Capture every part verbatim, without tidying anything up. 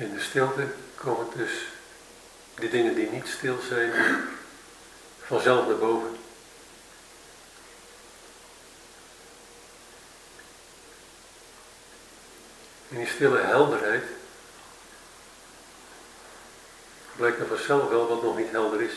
In de stilte komen dus die dingen die niet stil zijn vanzelf naar boven. In die stille helderheid blijkt er vanzelf wel wat nog niet helder is.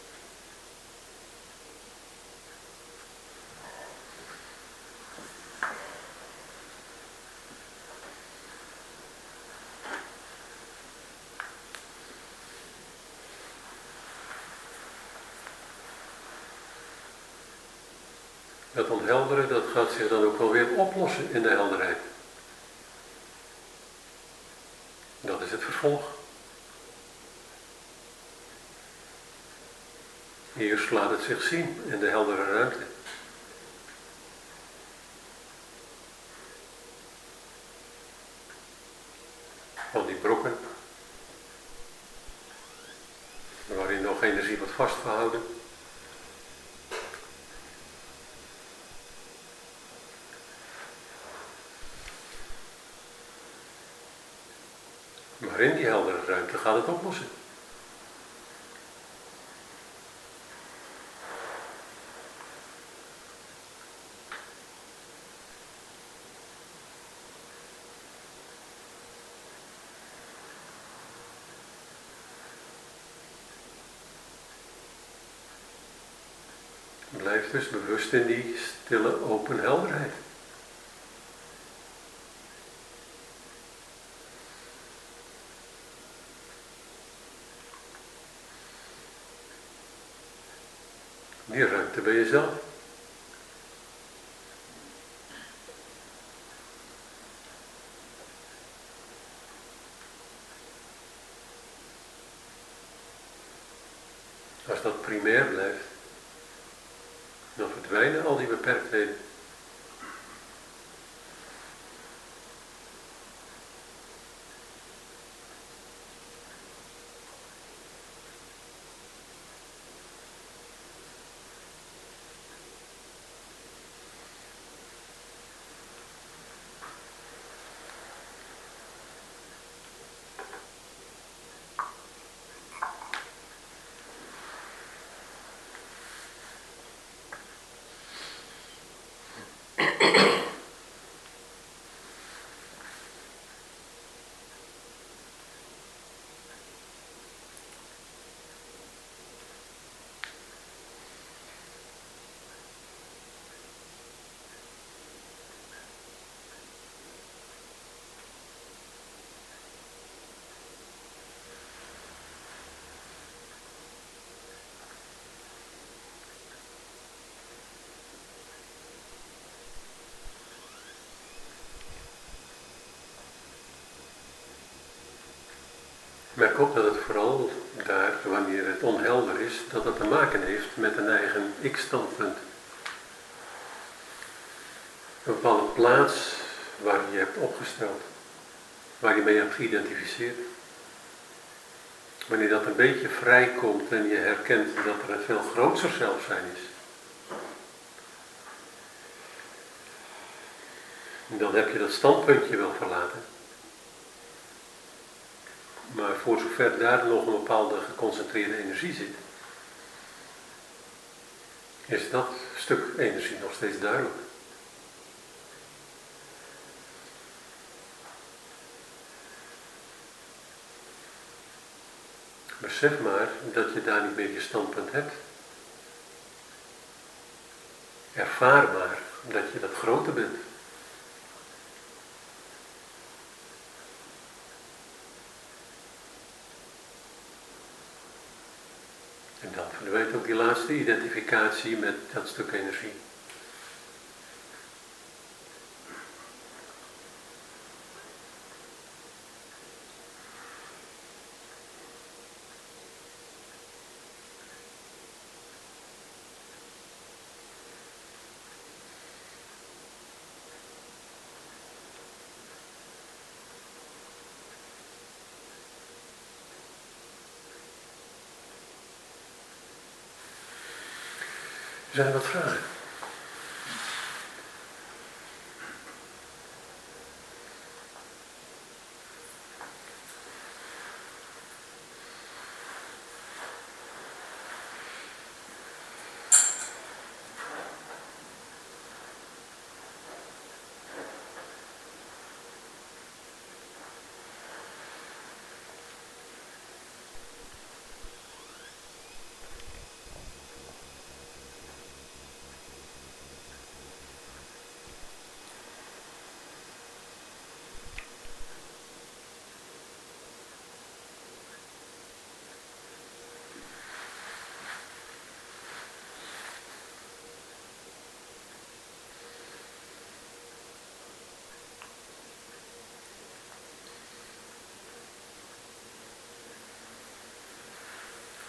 Dat onhelderen, dat gaat zich dan ook wel weer oplossen in de helderheid. Dat is het vervolg. Eerst laat het zich zien in de heldere ruimte. Van die brokken, waarin nog energie wordt vastgehouden. Maar in die heldere ruimte gaat het oplossen. Blijf dus bewust in die stille open helderheid. Die ruimte bij jezelf. Als dat primair blijft, dan verdwijnen al die beperktheden. Merk op dat het vooral daar, wanneer het onhelder is, dat het te maken heeft met een eigen ik-standpunt. Een bepaalde plaats waar je hebt opgesteld, waar je mee hebt geïdentificeerd. Wanneer dat een beetje vrijkomt en je herkent dat er een veel groter zelf zijn is, dan heb je dat standpuntje wel verlaten. Maar voor zover daar nog een bepaalde geconcentreerde energie zit, is dat stuk energie nog steeds duidelijk. Besef maar dat je daar niet meer je standpunt hebt. Ervaar maar dat je dat groter bent. En dan verdwijnt ook die laatste identificatie met dat stuk energie. Zijn er wat vragen?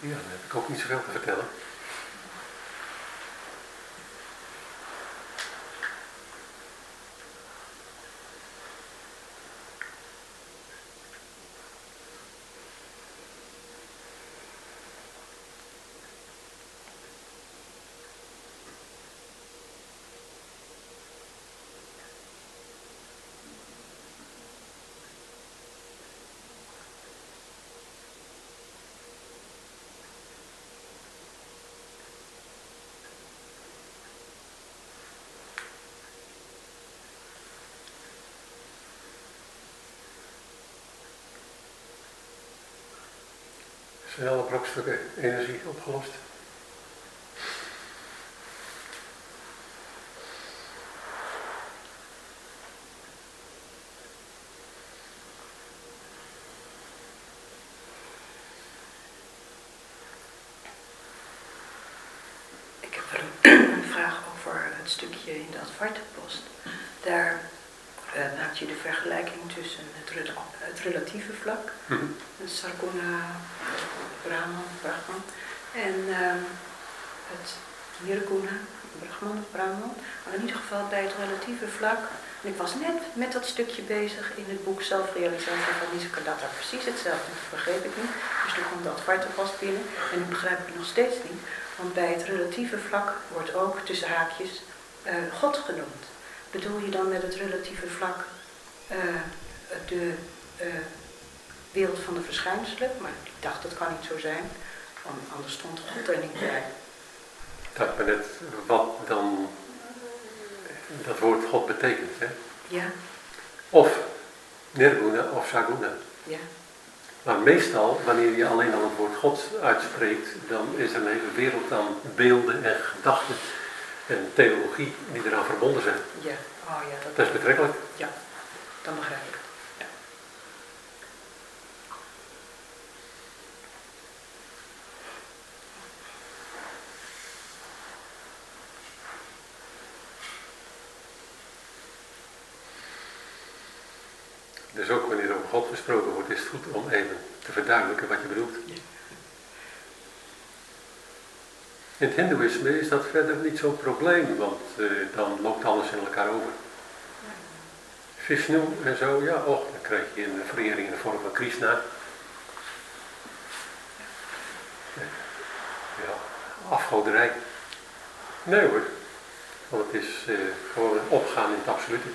Ja, dan heb ik ook niet zoveel te vertellen. Zijn alle brokstukken energie opgelost? Ik heb wel een vraag over het stukje in de Advaita-post. Daar uh, maak je de vergelijking tussen het, rela het relatieve vlak, Mm-hmm. het Sarguna, Brahman, Brahman, en uh, het Nirguna, Brahman of Brahman. Maar in ieder geval bij het relatieve vlak. En ik was net met dat stukje bezig in het boek Zelfrealisatie van Nisargadatta. Precies hetzelfde, dat begreep ik niet. Dus toen kwam de Advaita-post binnen en nu begrijp ik het nog steeds niet. Want bij het relatieve vlak wordt ook tussen haakjes uh, God genoemd. Bedoel je dan met het relatieve vlak uh, de uh, wereld van de verschijnselen? Maar ik dacht dat kan niet zo zijn, want anders stond God er niet bij. Dat me net wat dan dat woord God betekent. Hè? Ja. Of Nirguna of Saguna. Ja. Maar meestal, wanneer je alleen al het woord God uitspreekt, dan is er een hele wereld aan beelden en gedachten en theologie die eraan verbonden zijn. Ja, oh ja. Dat, Dat is betrekkelijk. Ja, dan begrijp ik het. Ja. Dus ook wanneer er over God gesproken wordt, is het goed om even te verduidelijken wat je bedoelt. Ja. In het hindoeïsme is dat verder niet zo'n probleem, want uh, dan loopt alles in elkaar over. Vishnu en zo, ja, och, dan krijg je een verering in de vorm van Krishna. Ja, afgoderij. Nee hoor, want het is uh, gewoon een opgaan in het absolute.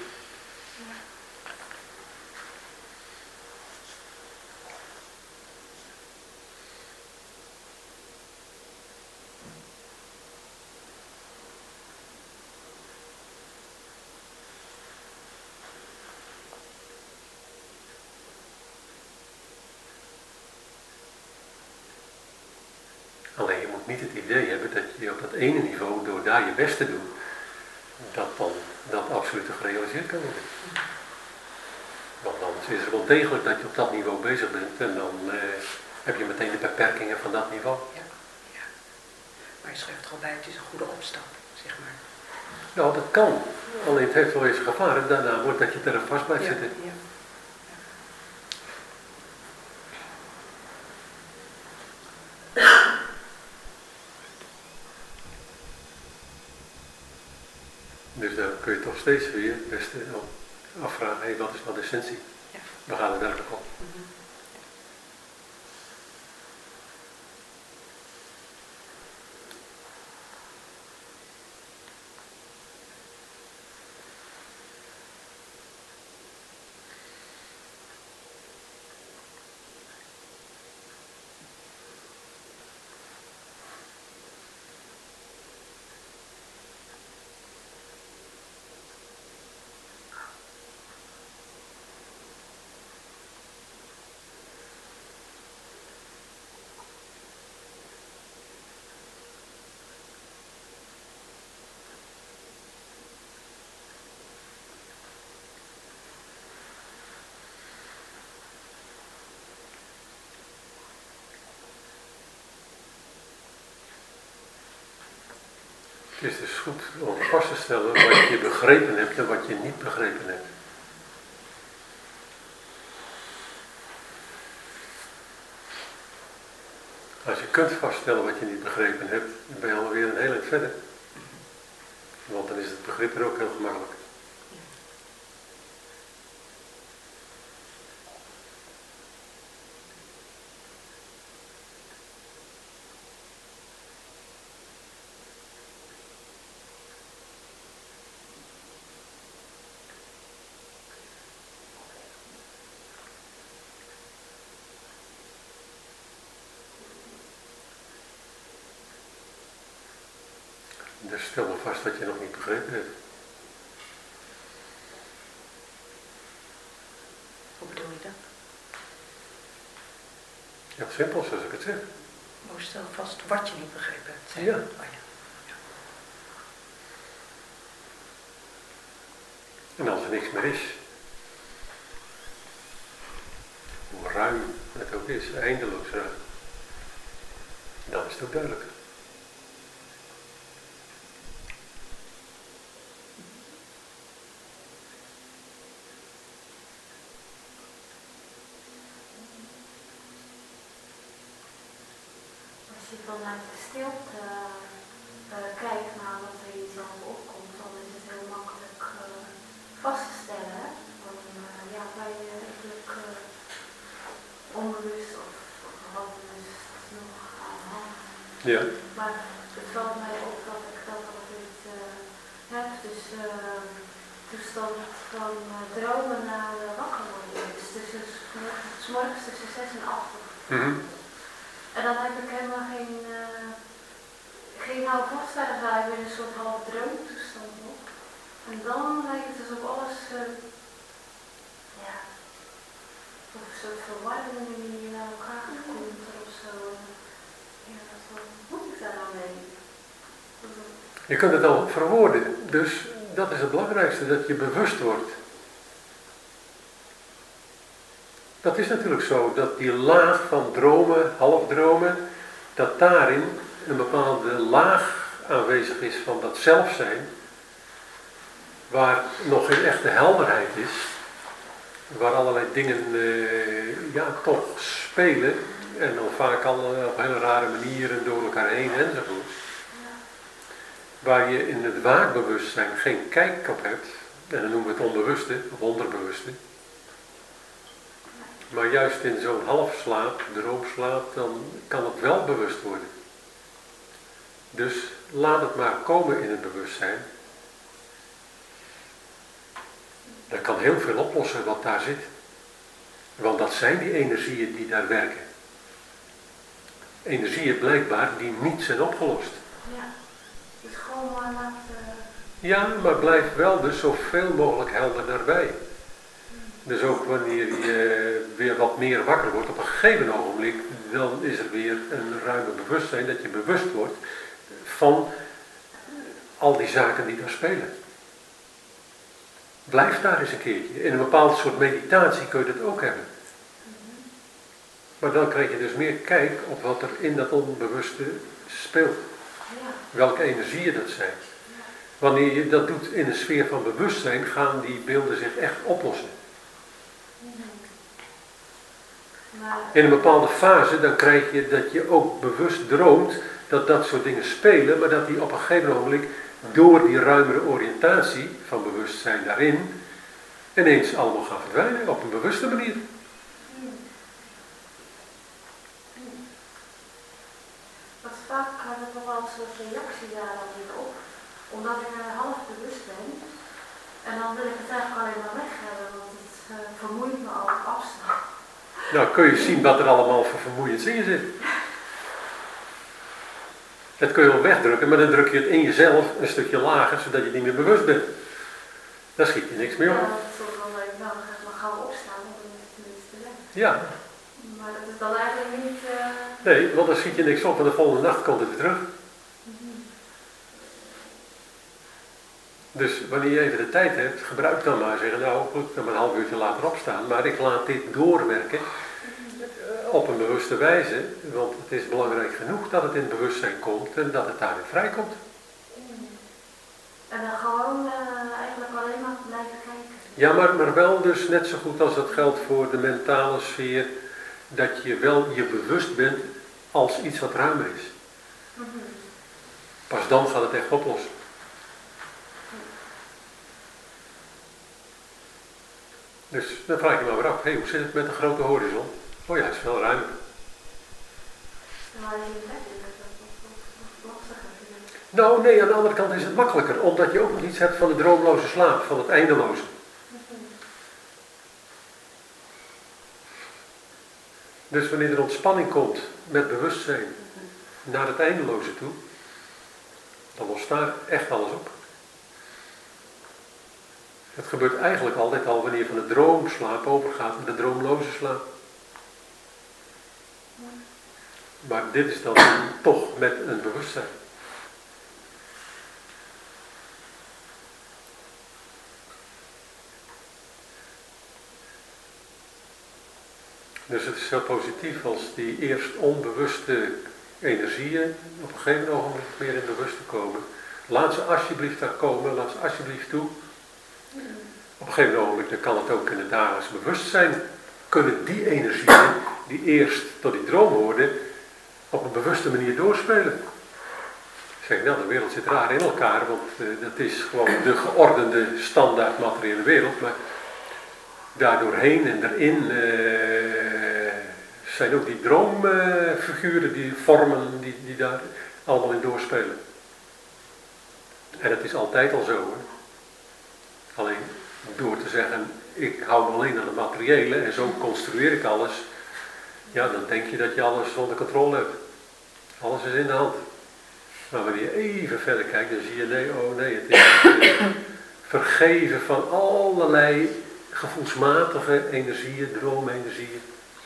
Alleen je moet niet het idee hebben dat je op dat ene niveau, door daar je best te doen, dat dan dat absoluut gerealiseerd kan worden. Want anders is het wel degelijk dat je op dat niveau bezig bent en dan eh, heb je meteen de beperkingen van dat niveau. Ja, ja. Maar je schrijft er al bij, het is een goede opstap, zeg maar. Nou, dat kan. Alleen het heeft wel eens gevaren, daarna wordt dat je er vast blijft Ja, zitten. ja. Dus dan kun je toch steeds weer het beste afvragen, hey, wat is nou de essentie? Ja. Waar gaat het werkelijk om? Mm-hmm. Het is dus goed om vast te stellen wat je begrepen hebt en wat je niet begrepen hebt. Als je kunt vaststellen wat je niet begrepen hebt, dan ben je alweer een heel eind verder. Want dan is het begrip er ook heel gemakkelijk. Dus stel maar vast dat je nog niet begrepen hebt. Hoe bedoel je dat? Ja, simpel zoals ik het zeg. Oh, stel vast wat je niet begrepen hebt. Zeg. Ja. Oh, ja. En als er niks meer is, hoe ruim het ook is, eindeloos ruim, dan is het ook duidelijk. Als je vanuit de stilte uh, kijkt naar wat er in jezelf opkomt, dan is het heel makkelijk uh, vast te stellen. Van, uh, ja, bij je eigenlijk uh, onbewust of, of wat bewust nog aan de hand. Ja. Maar het valt mij op dat ik dat altijd uh, heb. Dus uh, toestand van uh, dromen naar uh, wakker worden. Dus tussen, s morgens tussen zes en acht. Mm-hmm. En dan heb ik helemaal geen, uh, geen houvastheid bij, ik ben een soort half droomtoestand nog. En dan lijkt het alsof alles, uh, ja, of een soort verwarring die naar elkaar komt of zo. Ja, wat moet ik daar nou mee? Je kunt het al verwoorden, dus dat is het belangrijkste, dat je bewust wordt. Dat is natuurlijk zo, dat die laag van dromen, halfdromen, dat daarin een bepaalde laag aanwezig is van dat zelfzijn, waar nog geen echte helderheid is, waar allerlei dingen uh, ja, toch spelen en dan vaak al uh, op hele rare manieren door elkaar heen enzovoort. Waar je in het waakbewustzijn geen kijk op hebt, en dan noemen we het onbewuste of onderbewuste. Maar juist in zo'n halfslaap, droomslaap, dan kan het wel bewust worden. Dus laat het maar komen in het bewustzijn. Dat kan heel veel oplossen wat daar zit. Want dat zijn die energieën die daar werken. Energieën blijkbaar die niet zijn opgelost. Ja, dus gewoon maar laten... Ja, maar blijf wel dus zoveel mogelijk helder daarbij. Dus ook wanneer je weer wat meer wakker wordt, op een gegeven ogenblik, dan is er weer een ruime bewustzijn dat je bewust wordt van al die zaken die daar spelen. Blijf daar eens een keertje. In een bepaald soort meditatie kun je dat ook hebben. Maar dan krijg je dus meer kijk op wat er in dat onbewuste speelt. Welke energieën dat zijn. Wanneer je dat doet in een sfeer van bewustzijn, gaan die beelden zich echt oplossen. In een bepaalde fase, dan krijg je dat je ook bewust droomt dat dat soort dingen spelen, maar dat die op een gegeven moment door die ruimere oriëntatie van bewustzijn daarin ineens allemaal gaan verdwijnen op een bewuste manier. Wat vaak had ik nog wel een soort reactie daar dan weer op, omdat ik er half bewust ben. En dan wil ik het eigenlijk alleen maar weg hebben, want het uh, vermoeit me al op afstand. Nou, kun je zien wat er allemaal voor vermoeiend in zit. Dat kun je wel wegdrukken, maar dan druk je het in jezelf een stukje lager, zodat je niet meer bewust bent. Daar schiet je niks meer op. Ja, dat is wel leuk. Nou, dan ga ik maar gauw opstaan, want dan is het tenminste weg. Ja. Maar dat is dan eigenlijk niet... Uh... Nee, want dan schiet je niks op en de volgende nacht komt het weer terug. Mm-hmm. Dus wanneer je even de tijd hebt, gebruik dan maar zeggen, nou goed, dan maar een half uurtje later opstaan. Maar ik laat dit doorwerken op een bewuste wijze, want het is belangrijk genoeg dat het in het bewustzijn komt en dat het daarin vrijkomt. En dan gewoon uh, eigenlijk alleen maar blijven kijken. Ja, maar, maar wel dus net zo goed als dat geldt voor de mentale sfeer, dat je wel je bewust bent als iets wat ruimer is. Mm-hmm. Pas dan gaat het echt oplossen. Dus dan vraag je maar weer af, hey, hoe zit het met de grote horizon? Oh ja, het is veel ruimer. Maar als je in bed is, dat is lastiger. Nou nee, aan de andere kant is het makkelijker, omdat je ook nog iets hebt van de droomloze slaap, van het eindeloze. Dus wanneer er ontspanning komt met bewustzijn naar het eindeloze toe, dan lost daar echt alles op. Het gebeurt eigenlijk altijd al wanneer je van de droomslaap overgaat naar de droomloze slaap. Maar dit is dan toch met een bewustzijn. Dus het is heel positief als die eerst onbewuste energieën op een gegeven ogenblik meer in het bewuste komen. Laat ze alsjeblieft daar komen, laat ze alsjeblieft toe. Op een gegeven ogenblik dan kan het ook in het dagelijks bewustzijn, kunnen die energieën die eerst tot die droom hoorden, op een bewuste manier doorspelen. Ik zeg, nou, de wereld zit raar in elkaar, want uh, dat is gewoon de geordende standaard materiële wereld, maar daardoorheen en erin uh, zijn ook die droomfiguren, uh, die vormen, die, die daar allemaal in doorspelen. En het is altijd al zo, hè. Alleen door te zeggen, ik hou me alleen aan het materiële en zo construeer ik alles, ja, dan denk je dat je alles onder controle hebt. Alles is in de hand. Maar wanneer je even verder kijkt, dan zie je, nee, oh nee, het is het vergeven van allerlei gevoelsmatige energieën, droomenergieën.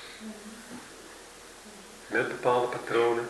Met bepaalde patronen.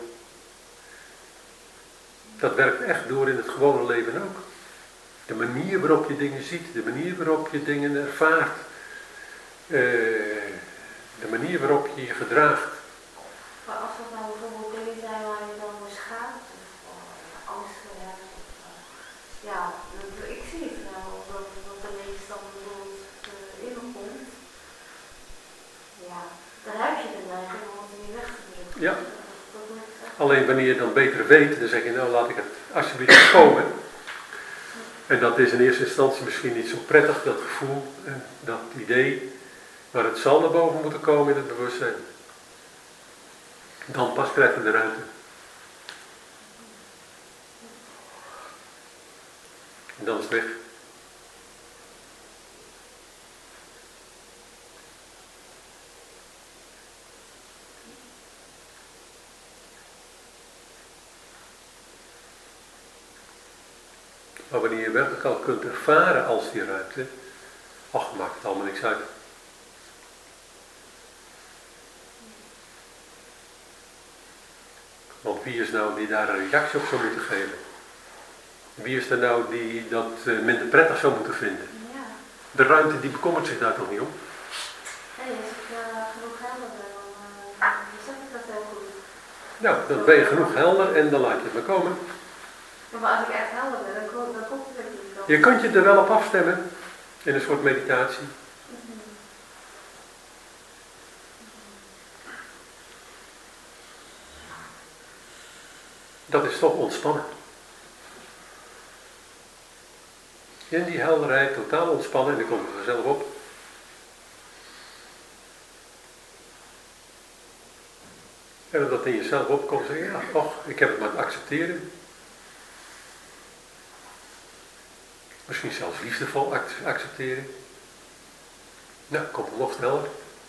Dat werkt echt door in het gewone leven ook. De manier waarop je dingen ziet, de manier waarop je dingen ervaart. Uh, de manier waarop je je gedraagt. Maar als dat nou bijvoorbeeld dingen zijn waar je dan voor schaamt, of uh, angst voor hebt, of, uh, ja, ik zie het nou, dat, dat er ineens dan bijvoorbeeld uh, in me komt. Ja, dan heb je de neiging om het niet weg te drukken. Ja. Dat, dat Alleen wanneer je het dan beter weet, dan zeg je, nou laat ik het alsjeblieft komen. En dat is in eerste instantie misschien niet zo prettig, dat gevoel en dat idee. Maar het zal naar boven moeten komen in het bewustzijn. Dan pas krijgt het de ruimte. En dan is het weg. Maar wanneer je werkelijk al kunt ervaren als die ruimte, ach, maakt het allemaal niks uit. Want wie is nou die daar een reactie op zou moeten geven? Wie is er nou die dat minder prettig zou moeten vinden? Ja. De ruimte die bekommert zich daar toch niet om? Nee, als ik uh, genoeg helder ben, dan uh, zeg ik dat heel goed. Nou, dan ben je genoeg helder en dan laat je het maar komen. Maar als ik echt helder ben, dan, kom, dan komt het niet. Je kunt je er wel op afstemmen in een soort meditatie. Mm-hmm. Dat is toch ontspannen. In die helderheid totaal ontspannen en dan komt het er zelf op. En dat dat in jezelf opkomt, zeg je, ja, och, ik heb het maar te accepteren. Misschien zelfs liefdevol accepteren. Nou, komt er nog sneller.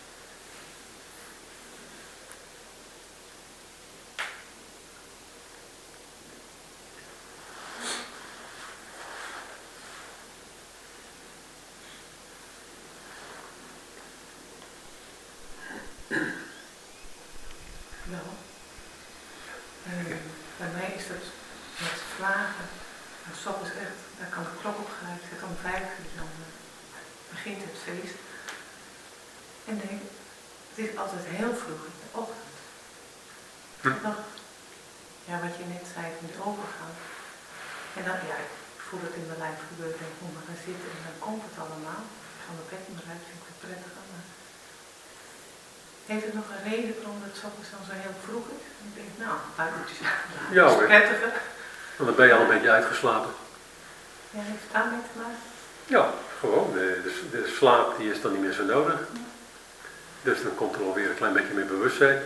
Nou, uh, bij mij is dat met vragen. Nou, stop is echt, daar kan de klok op gelijk zetten om vijf uur, dan uh, begint het feest. En denk, het is altijd heel vroeg in de ochtend. Hm. Nog, ja, wat je net zei van die overgang. En dan, ja, ik voel het in mijn lijf gebeuren, denk ik moet maar gaan zitten en dan komt het allemaal. Ik ga mijn bed in mijn lijf, vind ik het prettig aan. Heeft het nog een reden waarom het 's ochtends dan zo heel vroeg is? Ik denk, nou, een paar uurtjes. Ja, dat is hoor. prettiger. Want dan ben je al een beetje uitgeslapen. Ja, heeft het daarmee te maken? Ja, gewoon. De, de, de slaap die is dan niet meer zo nodig. Dus dan komt er alweer een klein beetje meer bewustzijn.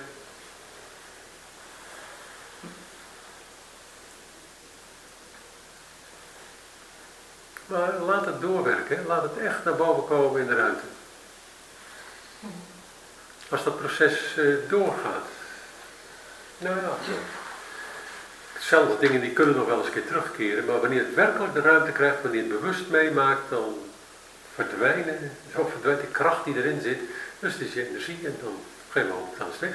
Maar laat het doorwerken. Laat het echt naar boven komen in de ruimte. Als dat proces uh, doorgaat. Nou ja. Zelfs dingen die kunnen nog wel eens een keer terugkeren. Maar wanneer het werkelijk de ruimte krijgt, wanneer het bewust meemaakt, dan verdwijnen, zo verdwijnt die kracht die erin zit. Dus het is je energie en dan op een gegeven moment gaan ze weg.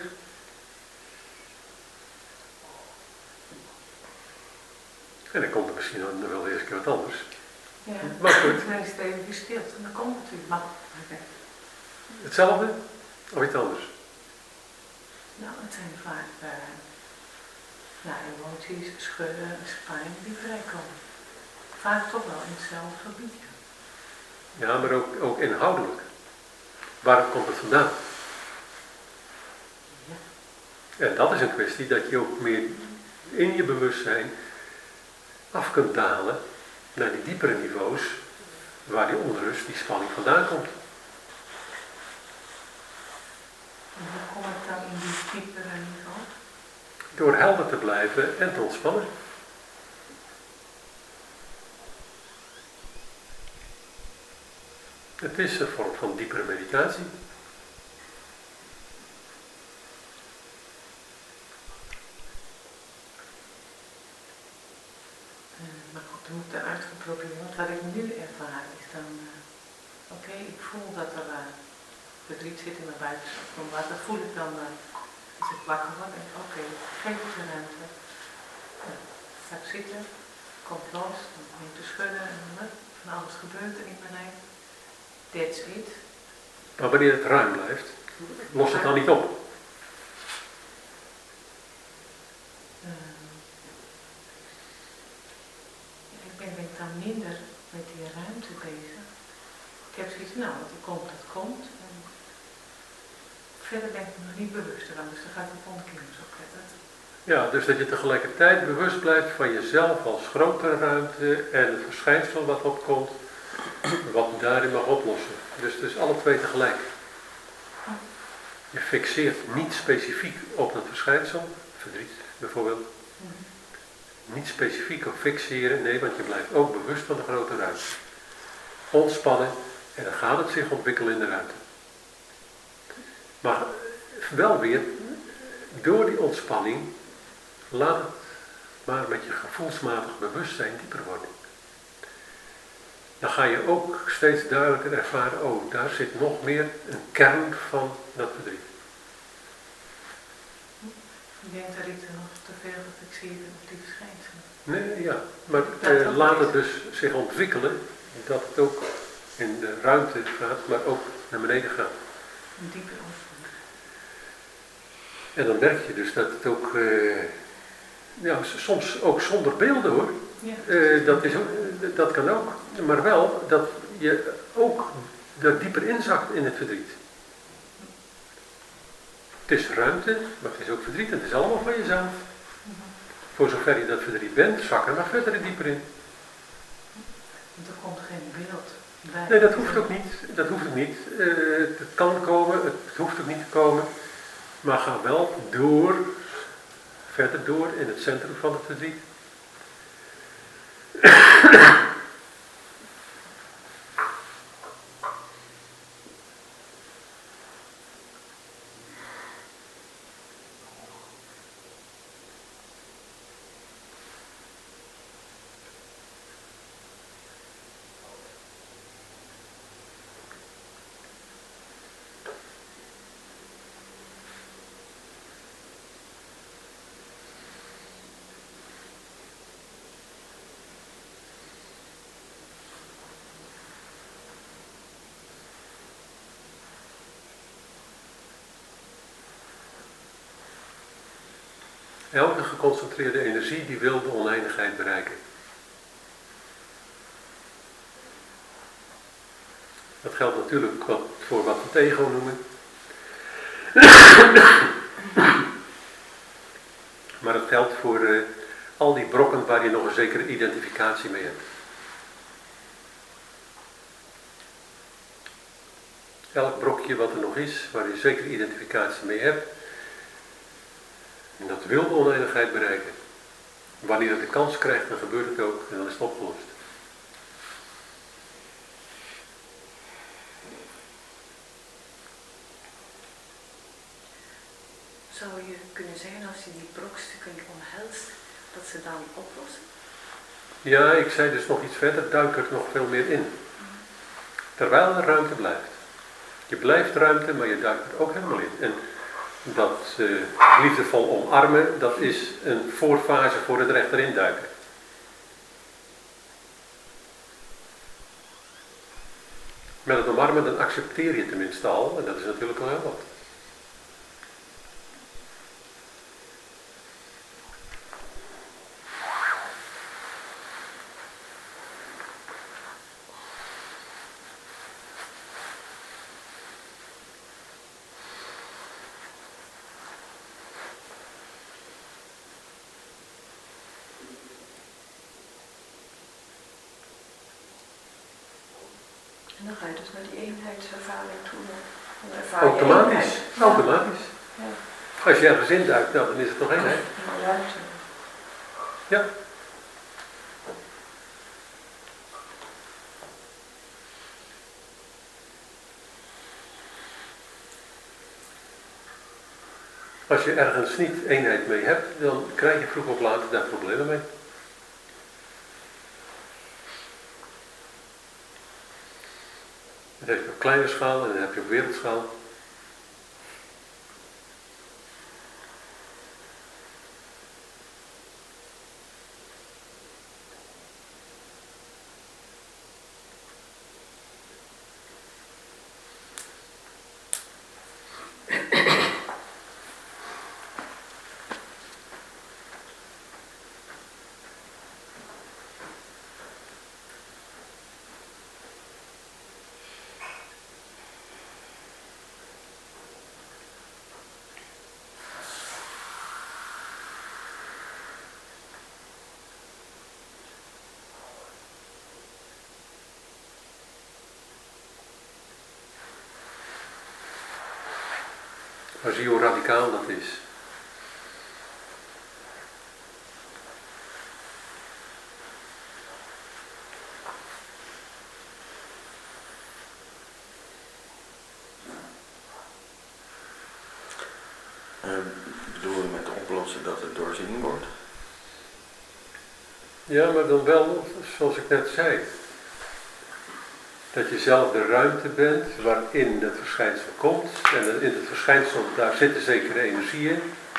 En dan komt er misschien nog wel eens een keer wat anders. Ja, maar goed. Dan is het even gestild en dan komt het weer. Maar, okay. Hetzelfde of iets anders? Nou, het zijn vaak uh, nou, emoties, schudden, pijn die vrijkomen. Vaak toch wel in hetzelfde gebied. Ja, maar ook, ook inhoudelijk. Waar komt het vandaan? Ja. En dat is een kwestie dat je ook meer in je bewustzijn af kunt dalen naar die diepere niveaus waar die onrust, die spanning vandaan komt. En hoe kom ik dan in die diepere niveaus? Door helder te blijven en te ontspannen. Het is een vorm van diepere meditatie. Uh, maar goed, dan moet ik eruit gaan proberen. Want wat ik nu ervaar is dan, uh, oké, okay, ik voel dat er uh, verdriet zit in mijn buikzak. Maar dat voel ik dan, uh, als ik wakker word, denk ik, oké, okay, geef het de ruimte. Uh, ga ik zitten, komt los, dan begin ik te schudden en uh, van alles gebeurt er in mijn lijf. That's it. Maar wanneer het ruim blijft, lost het dan niet op? Uh, ik ben, ben dan minder met die ruimte bezig. Ik heb zoiets, nou, wat er komt, dat komt. En verder ben ik me nog niet bewust ervan, dus dan ga ik de volgende keer eens opletten. Ja, dus dat je tegelijkertijd bewust blijft van jezelf als grotere ruimte en het verschijnsel wat opkomt, wat daarin mag oplossen. Dus het is alle twee tegelijk. Je fixeert niet specifiek op dat verschijnsel, verdriet bijvoorbeeld. Niet specifiek op fixeren, nee, want je blijft ook bewust van de grote ruimte. Ontspannen en dan gaat het zich ontwikkelen in de ruimte. Maar wel weer, door die ontspanning, laat het maar met je gevoelsmatig bewustzijn dieper worden. Dan ga je ook steeds duidelijker ervaren, oh, daar zit nog meer een kern van dat verdriet. Ik denk dat ik er nog te veel gefixeerd ben op die verschijnselen. Nee, ja, maar eh, laat het dus zich ontwikkelen, dat het ook in de ruimte gaat, maar ook naar beneden gaat. Een dieper ontspanning. En dan merk je dus dat het ook, uh, ja, soms ook zonder beelden hoor. Ja. Uh, dat, is ook, dat kan ook, maar wel dat je ook daar dieper inzakt in het verdriet. Het is ruimte, maar het is ook verdriet en het is allemaal van jezelf. Mm-hmm. Voor zover je dat verdriet bent, zak er maar verder dieper in. Want er komt geen beeld bij. Nee, dat hoeft ook niet. Dat hoeft ook niet. Uh, het kan komen, het hoeft ook niet te komen. Maar ga wel door, verder door in het centrum van het verdriet. Elke geconcentreerde energie die wil de oneindigheid bereiken. Dat geldt natuurlijk wat, voor wat we het ego noemen. Maar het geldt voor uh, al die brokken waar je nog een zekere identificatie mee hebt. Elk brokje wat er nog is, waar je zeker identificatie mee hebt, en dat wil de oneindigheid bereiken. Wanneer het de kans krijgt, dan gebeurt het ook en dan is het opgelost. Zou je kunnen zeggen, als je die brokstukken omhelst, dat ze dan oplossen? Ja, ik zei dus nog iets verder, duik er nog veel meer in. Terwijl er ruimte blijft. Je blijft ruimte, maar je duikt er ook helemaal in. En dat uh, liefdevol omarmen, dat is een voorfase voor het recht erin duiken. Met het omarmen, dan accepteer je tenminste al, en dat is natuurlijk al heel wat. En dan ga je dus naar die eenheidservaring toe. Dan ervaar je Automatisch, eenheid. automatisch. Ja. Als je ergens induikt, nou, dan is het toch eenheid. Ja, ruimte. Ja. Als je ergens niet eenheid mee hebt, dan krijg je vroeg of later daar problemen mee. Dat heb je op kleine schaal en dan heb je op wereldschaal. Maar zie je hoe radicaal dat is. Uh, bedoel je met oplossen dat het doorzien wordt? Ja, maar dan wel, zoals ik net zei. Dat je zelf de ruimte bent waarin het verschijnsel komt. En in het verschijnsel, daar zitten zekere energieën.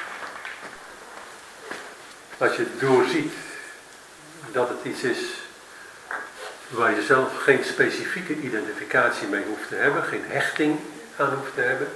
Als je doorziet dat het iets is waar je zelf geen specifieke identificatie mee hoeft te hebben, geen hechting aan hoeft te hebben,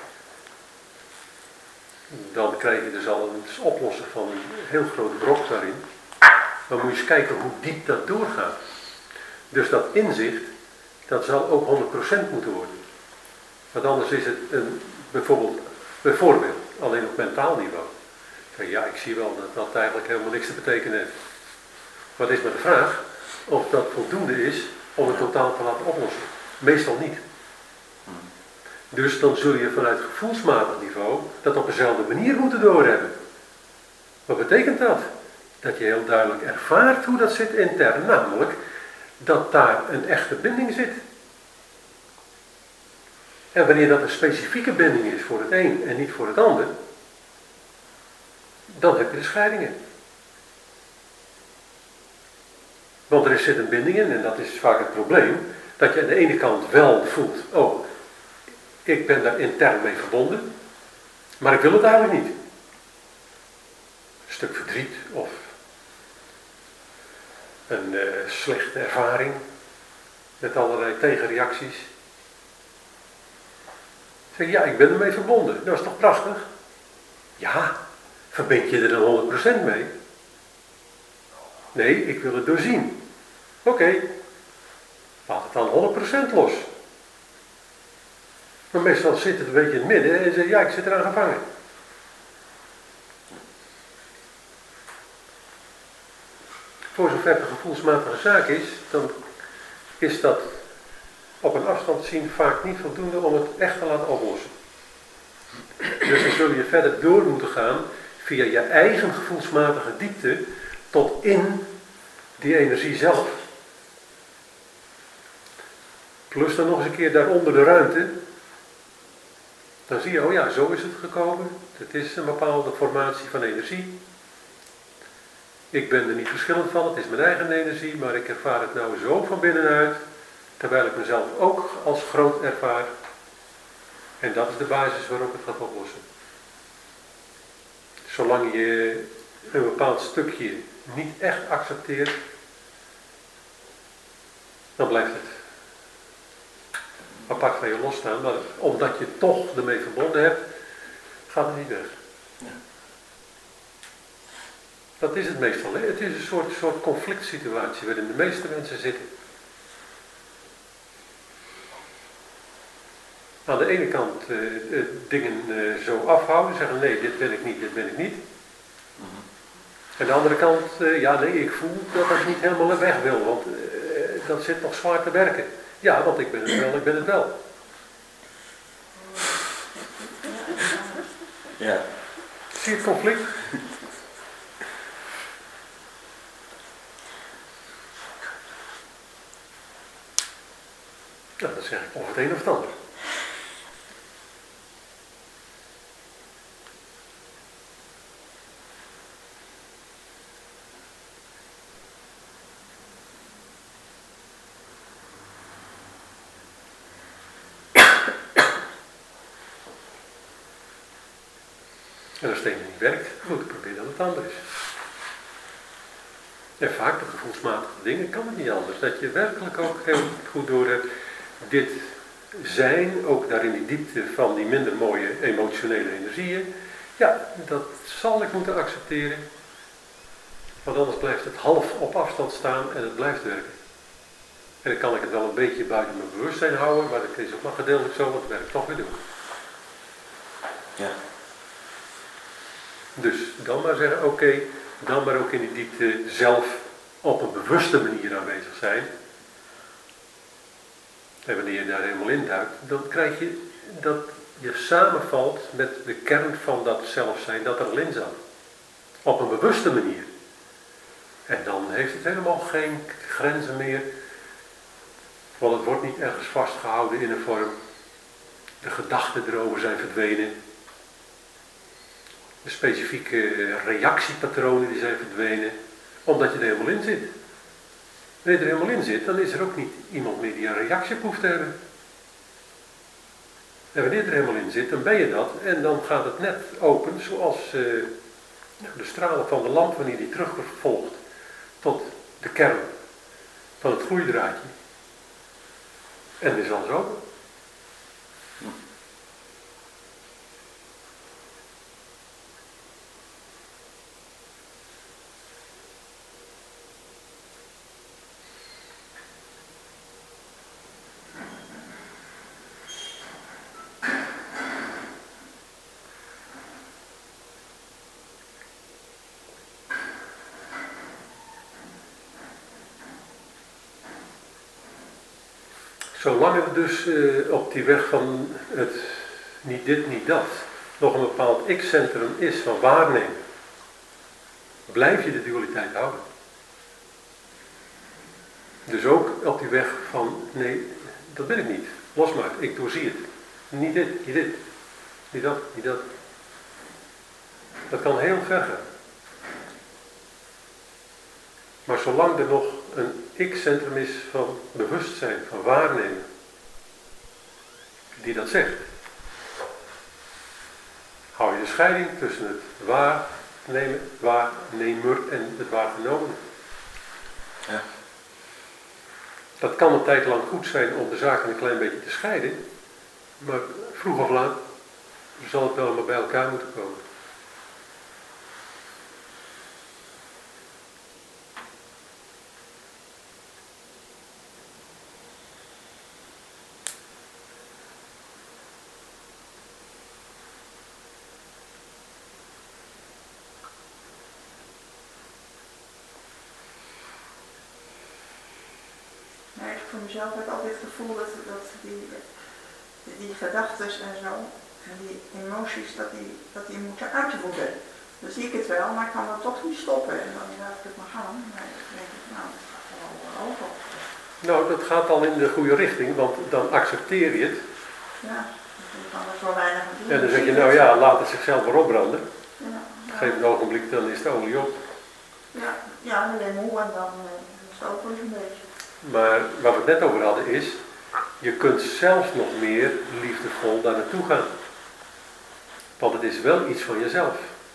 dan krijg je dus al een oplossen van een heel groot brok daarin. Dan moet je eens kijken hoe diep dat doorgaat. Dus dat inzicht, dat zal ook honderd procent moeten worden. Want anders is het een, bijvoorbeeld, bijvoorbeeld alleen op mentaal niveau. Ja, ik zie wel dat dat eigenlijk helemaal niks te betekenen heeft. Maar het is maar de vraag of dat voldoende is om het totaal te laten oplossen. Meestal niet. Dus dan zul je vanuit gevoelsmatig niveau dat op dezelfde manier moeten doorhebben. Wat betekent dat? Dat je heel duidelijk ervaart hoe dat zit intern, namelijk dat daar een echte binding zit. En wanneer dat een specifieke binding is voor het een en niet voor het ander, dan heb je de scheidingen. Want er zit een binding in en dat is vaak het probleem, dat je aan de ene kant wel voelt, oh, ik ben daar intern mee verbonden, maar ik wil het eigenlijk niet. Een stuk verdriet of een uh, slechte ervaring met allerlei tegenreacties. Zeg, ja, ik ben ermee verbonden. Dat is toch prachtig? Ja, verbind je er dan honderd procent mee? Nee, ik wil het doorzien. Oké, okay. Laat het dan honderd procent los. Maar meestal zit het een beetje in het midden en zegt, ja, ik zit eraan gevangen. Voor zover het een gevoelsmatige zaak is, dan is dat op een afstand zien vaak niet voldoende om het echt te laten oplossen. Dus dan zul je verder door moeten gaan via je eigen gevoelsmatige diepte tot in die energie zelf. Plus dan nog eens een keer daaronder de ruimte. Dan zie je, oh ja, zo is het gekomen. Het is een bepaalde formatie van energie. Ik ben er niet verschillend van, het is mijn eigen energie, maar ik ervaar het nou zo van binnenuit, terwijl ik mezelf ook als groot ervaar. En dat is de basis waarop het gaat oplossen. Zolang je een bepaald stukje niet echt accepteert, dan blijft het apart van je losstaan. Maar omdat je toch ermee verbonden hebt, gaat het niet weg. Ja. Dat is het meestal. Hè? Het is een soort, soort conflict situatie waarin de meeste mensen zitten. Aan de ene kant uh, uh, dingen uh, zo afhouden, zeggen nee, dit ben ik niet, dit ben ik niet. Mhm. En aan de andere kant, uh, ja nee, ik voel dat ik niet helemaal weg wil, want uh, dat zit nog zwaar te werken. Ja, want ik ben het wel, ik ben het wel. Ja. Zie je het conflict? Nou, dan zeg ik of het een of het ander. En als het ene niet werkt, goed, probeer dan het anders. En vaak de gevoelsmatige dingen kan het niet anders. Dat je werkelijk ook heel goed door hebt, dit zijn, ook daar in die diepte van die minder mooie emotionele energieën, ja, dat zal ik moeten accepteren. Want anders blijft het half op afstand staan en het blijft werken. En dan kan ik het wel een beetje buiten mijn bewustzijn houden, maar dat is ook maar gedeeltelijk zo, want het werkt toch weer doen. Ja. Dus dan maar zeggen, oké, okay, dan maar ook in die diepte zelf op een bewuste manier aanwezig zijn. En wanneer je daar helemaal in duikt, dan krijg je dat je samenvalt met de kern van dat zelf zijn dat er al in zat. Op een bewuste manier. En dan heeft het helemaal geen grenzen meer. Want het wordt niet ergens vastgehouden in een vorm. De gedachten erover zijn verdwenen. De specifieke reactiepatronen die zijn verdwenen. Omdat je er helemaal in zit. Wanneer je er helemaal in zit, dan is er ook niet iemand meer die een reactie hoeft te hebben. En wanneer je er helemaal in zit, dan ben je dat. En dan gaat het net open zoals uh, de stralen van de lamp wanneer die terugvolgt tot de kern van het gloeidraadje. En dan is alles open. Zolang er dus uh, op die weg van het niet dit, niet dat, nog een bepaald ik-centrum is van waarnemen, blijf je de dualiteit houden. Dus ook op die weg van, nee, dat ben ik niet. Los maar, ik doorzie het. Niet dit, niet dit, niet dat, niet dat. Dat kan heel ver gaan. Maar zolang er nog een ik-centrum is van bewustzijn, van waarnemen, die dat zegt, hou je de scheiding tussen het waarnemen, waarnemer en het waargenomen. Ja. Dat kan een tijd lang goed zijn om de zaken een klein beetje te scheiden, maar vroeg of laat zal het wel allemaal bij elkaar moeten komen. Nee, voor mezelf heb ik altijd het gevoel dat, dat die, die gedachten en zo, en die emoties, dat die, dat die moeten uitvoeren. Dan zie ik het wel, maar ik kan het toch niet stoppen. En dan laat ik het maar gaan. Maar dan denk ik, nou, dat gaat er wel over. Nou, dat gaat al in de goede richting, want dan accepteer je het. Ja, je kan er zo weinig aan doen. En dan zeg je, nou ja, laat het zichzelf maar opbranden. Ja, ja. Geef een ogenblik, dan is de olie op. Ja, ja, alleen moe en dan uh, is het ook wel eens een beetje. Maar waar we het net over hadden is, je kunt zelfs nog meer liefdevol daar naartoe gaan. Want het is wel iets van jezelf.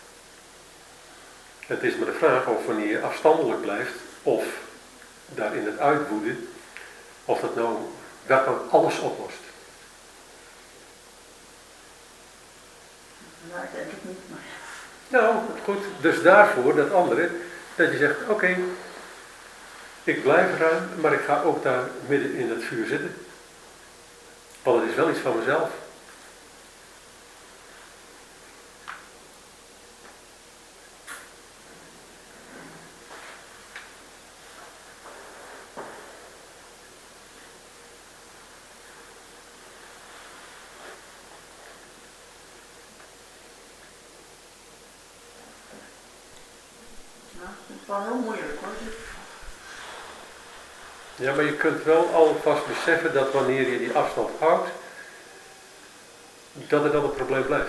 Het is maar de vraag of wanneer je afstandelijk blijft, of daar in het uitwoeden, of dat nou werkelijk alles oplost. Nou, ik denk het niet, maar... Nou, goed. Dus daarvoor, dat andere, dat je zegt, oké, okay, ik blijf ruim, maar ik ga ook daar midden in het vuur zitten. Want het is wel iets van mezelf. Het is wel heel moeilijk hoor. Ja, maar je kunt wel alvast beseffen dat wanneer je die afstand houdt, dat er dan een probleem blijft.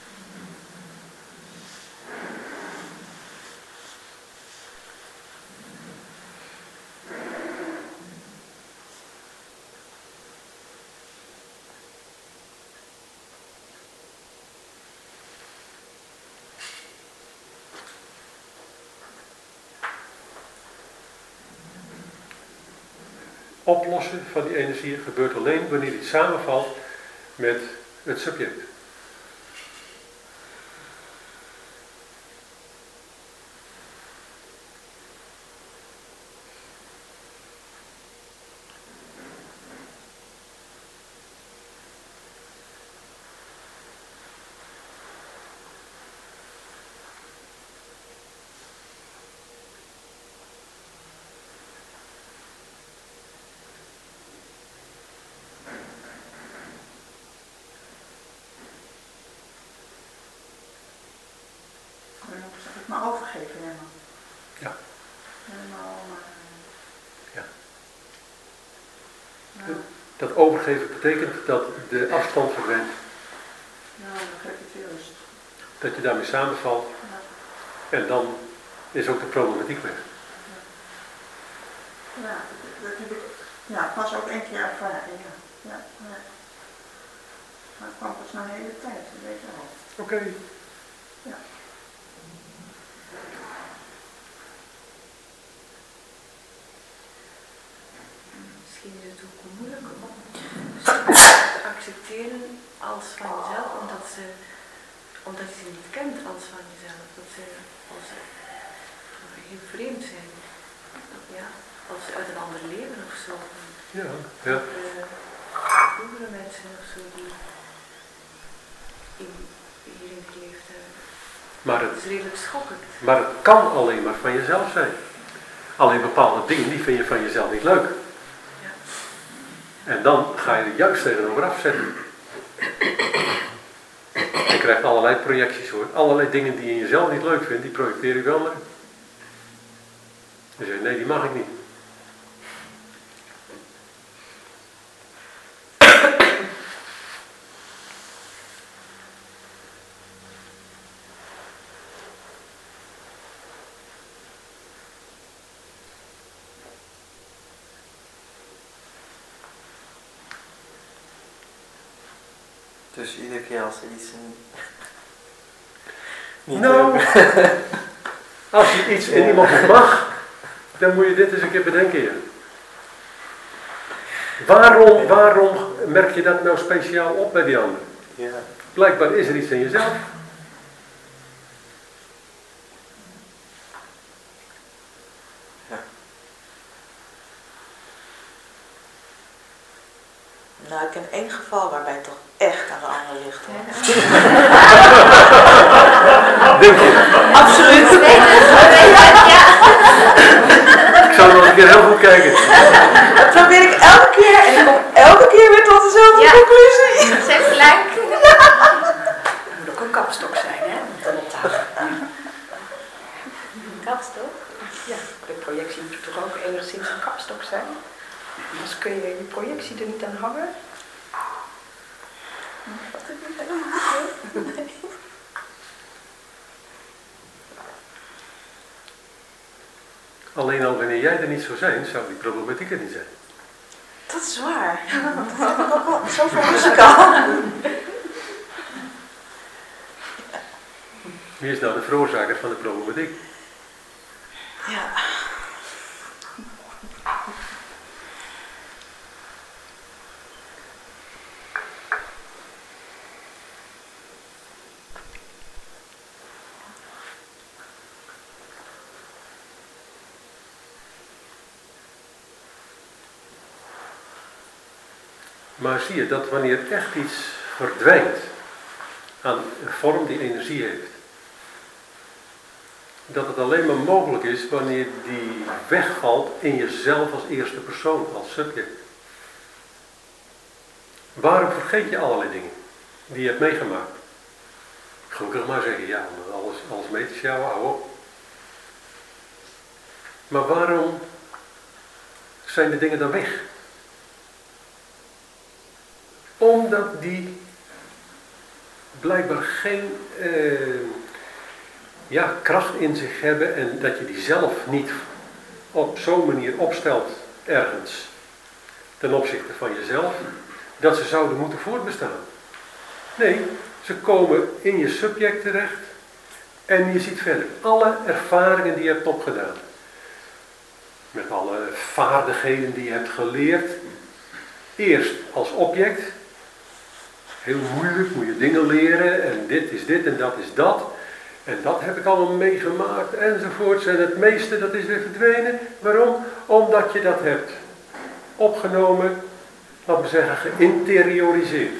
Oplossen van die energie gebeurt alleen wanneer die samenvalt met het subject. Maar overgeven helemaal. Ja. Helemaal, uh, ja. Nou, Dat overgeven betekent dat de afstand verdwijnt. nou, dan krijg je veel rust. Dat je daarmee samenvalt. Ja. En dan is ook de problematiek weg. Ja, dat, dat heb ik ja, pas ook één keer ervaren. Ja. Ja, ja. Maar het kwam pas na een hele tijd, dat weet je wel. Oké. Okay. Ja. Misschien is het ook moeilijk om te accepteren als van jezelf, omdat, ze, omdat je ze niet kent als van jezelf. Dat ze als ze heel vreemd zijn. Ja, als ze uit een ander leven of zo. Ja, ja. Vroegere mensen of zo die in, hierin geleefd hebben. Maar het, dat is redelijk schokkend. Maar het kan alleen maar van jezelf zijn. Alleen bepaalde dingen die vind je van jezelf niet leuk. Ja. En dan ga je er juist tegenover afzetten. Je krijgt allerlei projecties hoor. Allerlei dingen die je jezelf niet leuk vindt, die projecteer je wel naar. Dan zeg je, nee, die mag ik niet. Dus iedere keer als er iets niet nou, als je iets in iemand niet mag, dan moet je dit eens een keer bedenken. Ja. Waarom, waarom merk je dat nou speciaal op bij die ander? Ja. Blijkbaar is er iets in jezelf. Ja. Nou, ik ken één geval waarbij het toch echt aan de ander ligt. Hoor. Denk je? Absoluut. Ik zou nog een keer heel goed kijken. probeer ik elke keer en ik kom elke keer weer tot dezelfde Ja. conclusie. Zeg gelijk. Het moet ook een kapstok zijn, hè? Om op tafel. Kapstok. Ja, de projectie moet toch ook enigszins een kapstok zijn? Anders kun je je projectie er niet aan hangen. Wat heb ik helemaal niet? Alleen al wanneer jij er niet zou zijn, zou die problematiek er niet zijn. Dat is waar. Dat heb ik ook al zoveel muzikaal. Wie is nou de veroorzaker van de problematiek? Ja. Maar zie je dat wanneer echt iets verdwijnt aan een vorm die energie heeft, dat het alleen maar mogelijk is wanneer die wegvalt in jezelf als eerste persoon, als subject. Waarom vergeet je allerlei dingen die je hebt meegemaakt? Gelukkig maar zeggen, ja, alles, alles mee te sjouwen, hou op. Maar waarom zijn de dingen dan weg? Omdat die blijkbaar geen eh, ja, kracht in zich hebben en dat je die zelf niet op zo'n manier opstelt ergens ten opzichte van jezelf, dat ze zouden moeten voortbestaan. Nee, ze komen in je subject terecht en je ziet verder alle ervaringen die je hebt opgedaan. Met alle vaardigheden die je hebt geleerd. Eerst als object. Heel moeilijk, moet je dingen leren en dit is dit en dat is dat. En dat heb ik allemaal meegemaakt enzovoorts. En het meeste dat is weer verdwenen. Waarom? Omdat je dat hebt opgenomen, laten we zeggen, geïnterioriseerd.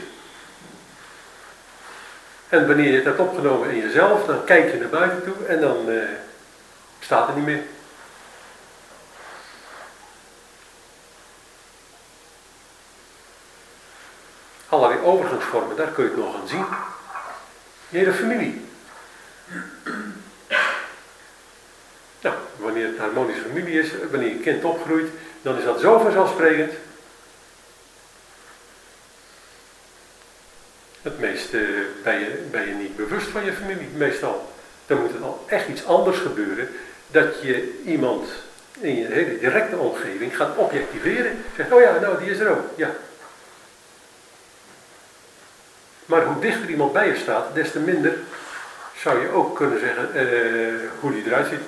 En wanneer je het hebt opgenomen in jezelf, dan kijk je naar buiten toe en dan eh, staat er niet meer. Allerlei overgangsvormen, daar kun je het nog aan zien. Je hele familie. Nou, wanneer het een harmonische familie is, wanneer je kind opgroeit, dan is dat zo vanzelfsprekend. Het meeste ben je, ben je niet bewust van je familie, meestal. Dan moet er al echt iets anders gebeuren, dat je iemand in je hele directe omgeving gaat objectiveren. Zegt, oh ja, nou die is er ook, ja. Maar hoe dichter iemand bij je staat, des te minder zou je ook kunnen zeggen uh, hoe die eruit ziet.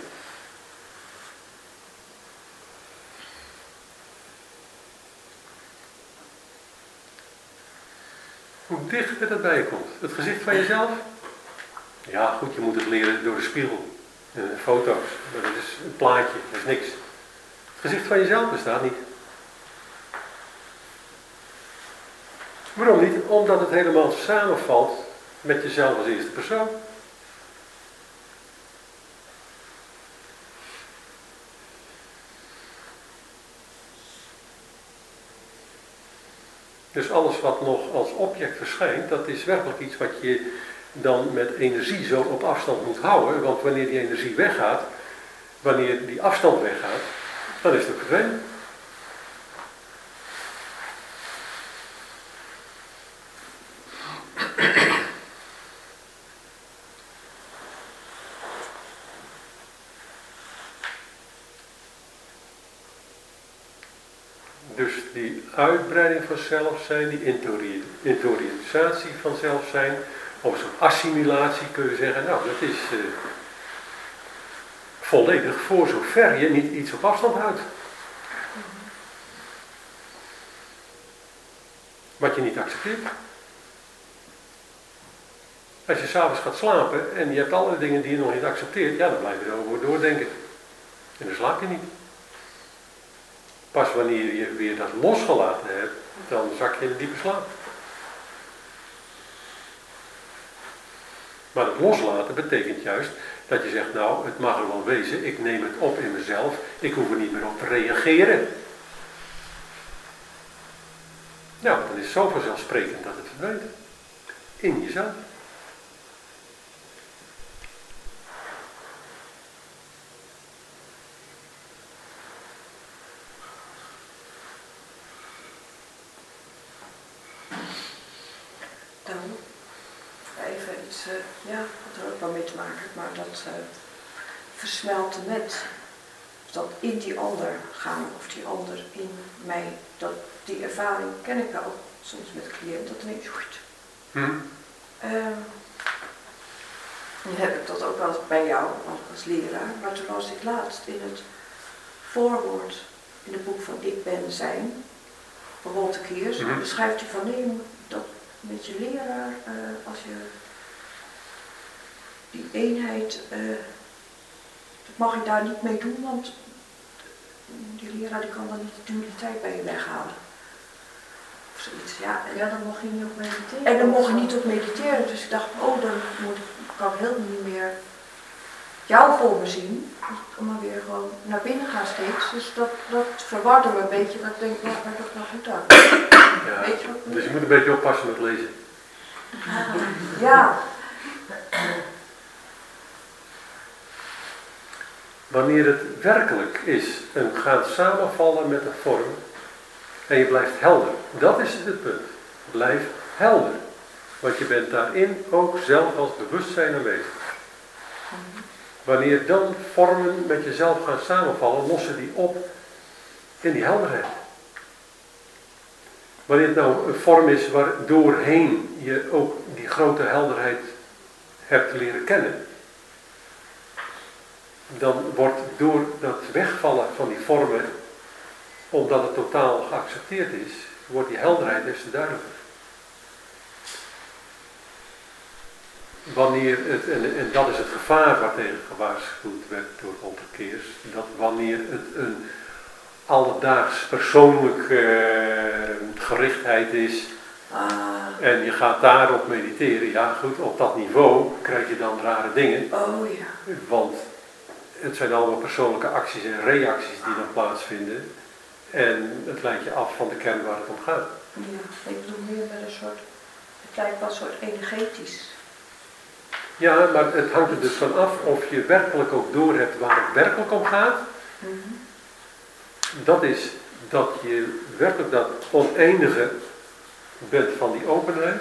Hoe dichter dat bij je komt. Het gezicht van jezelf. Ja goed, je moet het leren door de spiegel. Uh, foto's. Maar dat is een plaatje, dat is niks. Het gezicht van jezelf bestaat niet. Waarom niet? Omdat het helemaal samenvalt met jezelf als eerste persoon. Dus alles wat nog als object verschijnt, dat is werkelijk iets wat je dan met energie zo op afstand moet houden. Want wanneer die energie weggaat, wanneer die afstand weggaat, dan is het ook verdwenen. Dus die uitbreiding van zelf zijn, die interiorisatie van zelf zijn, of een soort assimilatie kun je zeggen, nou dat is uh, volledig voor zover je niet iets op afstand houdt. Wat je niet accepteert. Als je s'avonds gaat slapen en je hebt alle dingen die je nog niet accepteert, ja dan blijf je erover doordenken. En dan slaap je niet. Pas wanneer je weer dat losgelaten hebt, dan zak je in een diepe slaap. Maar het loslaten betekent juist dat je zegt, nou, het mag er wel wezen, ik neem het op in mezelf, ik hoef er niet meer op te reageren. Ja, dan is het zo vanzelfsprekend dat het verdwijnt. In jezelf. Dan even iets, uh, ja, wat er ook wel mee te maken heeft, maar dat uh, versmelten met, dat in die ander gaan, of die ander in mij, dat, die ervaring ken ik wel soms met cliënten, dat denk ik, hm. uh, nu heb ik dat ook wel eens bij jou als leraar, maar toen was ik laatst in het voorwoord in het boek van Ik Ben Zijn, van Walter Kiers, hm. beschrijft hij van nee, dat met je leraar, uh, als je die eenheid, uh, dat mag je daar niet mee doen, want die leraar die kan dan niet de dualiteit bij je weghalen. Of zoiets, ja. En, Ja, dan mag je niet op mediteren. en dan mocht je niet op mediteren, dus ik dacht, oh, dan moet, kan ik heel niet meer jou voor me zien. Dus ik kan maar weer gewoon naar binnen gaan steeds. Dus dat, dat verwarde me een beetje, dat ik denk, wat maakt dat nou goed uit? Ja, Weet je wat dus je moet een beetje oppassen met lezen. Ja. Wanneer het werkelijk is een gaan samenvallen met een vorm en je blijft helder, dat is het punt. Blijf helder. Want je bent daarin ook zelf als bewustzijn aanwezig. Wanneer dan vormen met jezelf gaan samenvallen, lossen die op in die helderheid. Wanneer het nou een vorm is waardoorheen je ook die grote helderheid hebt leren kennen, dan wordt door dat wegvallen van die vormen, omdat het totaal geaccepteerd is, wordt die helderheid des te duidelijker. Wanneer het, en, en dat is het gevaar waartegen gewaarschuwd werd door Walter Kiers, dat wanneer het een alledaags persoonlijk uh, gerichtheid is Ah. en je gaat daarop mediteren, ja goed, op dat niveau krijg je dan rare dingen. Oh ja. Want het zijn allemaal persoonlijke acties en reacties die dan plaatsvinden en het leidt je af van de kern waar het om gaat. Ja, ik bedoel meer met een soort, het lijkt wel een soort energetisch. Ja, maar het hangt er dus van af of je werkelijk ook doorhebt waar het werkelijk om gaat. Mm-hmm. Dat is dat je werkelijk dat oneindige bent van die openheid.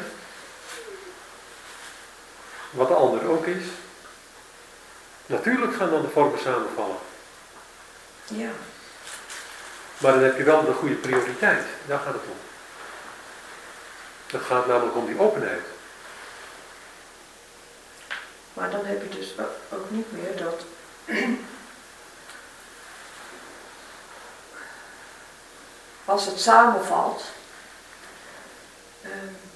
Wat de ander ook is. Natuurlijk gaan dan de vormen samenvallen. Ja. Maar dan heb je wel de goede prioriteit. Daar gaat het om. Het gaat namelijk om die openheid. Maar dan heb je dus ook niet meer dat als het samenvalt, uh,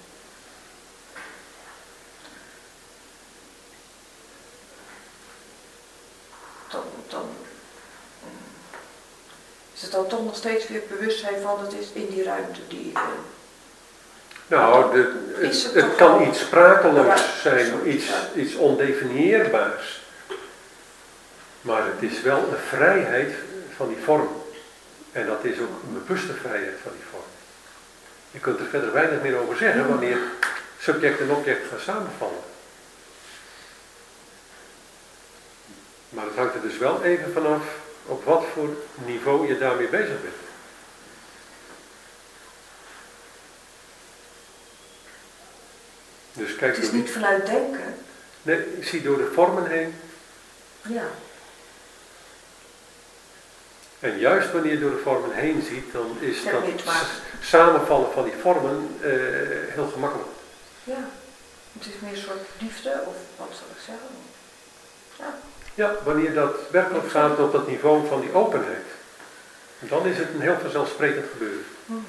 dan, dan uh, is het dan toch nog steeds weer het bewustzijn van het is in die ruimte die ik ben. Nou, de, het, het, het kan al iets sprakeloos ja, zijn, iets, iets ondefinieerbaars. Maar het is wel een vrijheid van die vorm. En dat is ook een bewuste vrijheid van die vorm. Je kunt er verder weinig meer over zeggen wanneer subject en object gaan samenvallen. Maar het hangt er dus wel even vanaf op wat voor niveau je daarmee bezig bent. Dus kijk, het is niet vanuit denken. Nee, ik zie door de vormen heen. Ja. En juist wanneer je door de vormen heen ziet, dan is Ja, dat niet waar. samenvallen van die vormen uh, heel gemakkelijk. Ja, het is meer een soort liefde, of wat zal ik zeggen? Ja. Ja, wanneer dat werkelijk gaat op dat niveau van die openheid, dan is het een heel vanzelfsprekend gebeuren. Mm-hmm.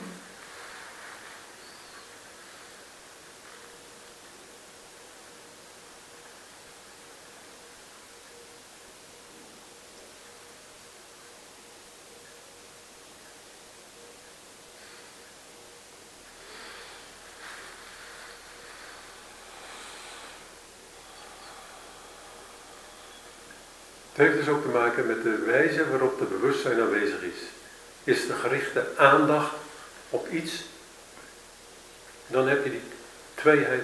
Het heeft dus ook te maken met de wijze waarop de bewustzijn aanwezig is. Is de gerichte aandacht op iets dan heb je die tweeheid.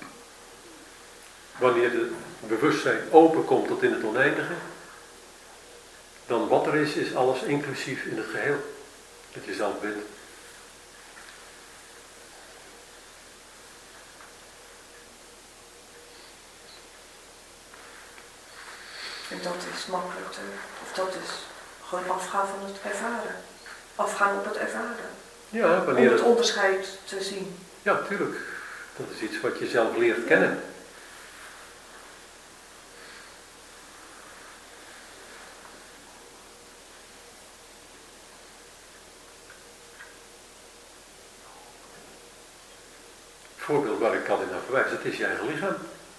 Wanneer het bewustzijn open komt tot in het oneindige, dan wat er is, is alles inclusief in het geheel. Dat je zelf bent. En dat is makkelijk te, of dat is gewoon afgaan van het ervaren. Afgaan op het ervaren. Ja, wanneer Om het het... onderscheid te zien. Ja, tuurlijk. Dat is iets wat je zelf leert kennen. Het voorbeeld waar ik altijd naar verwijs, dat is je eigen lichaam.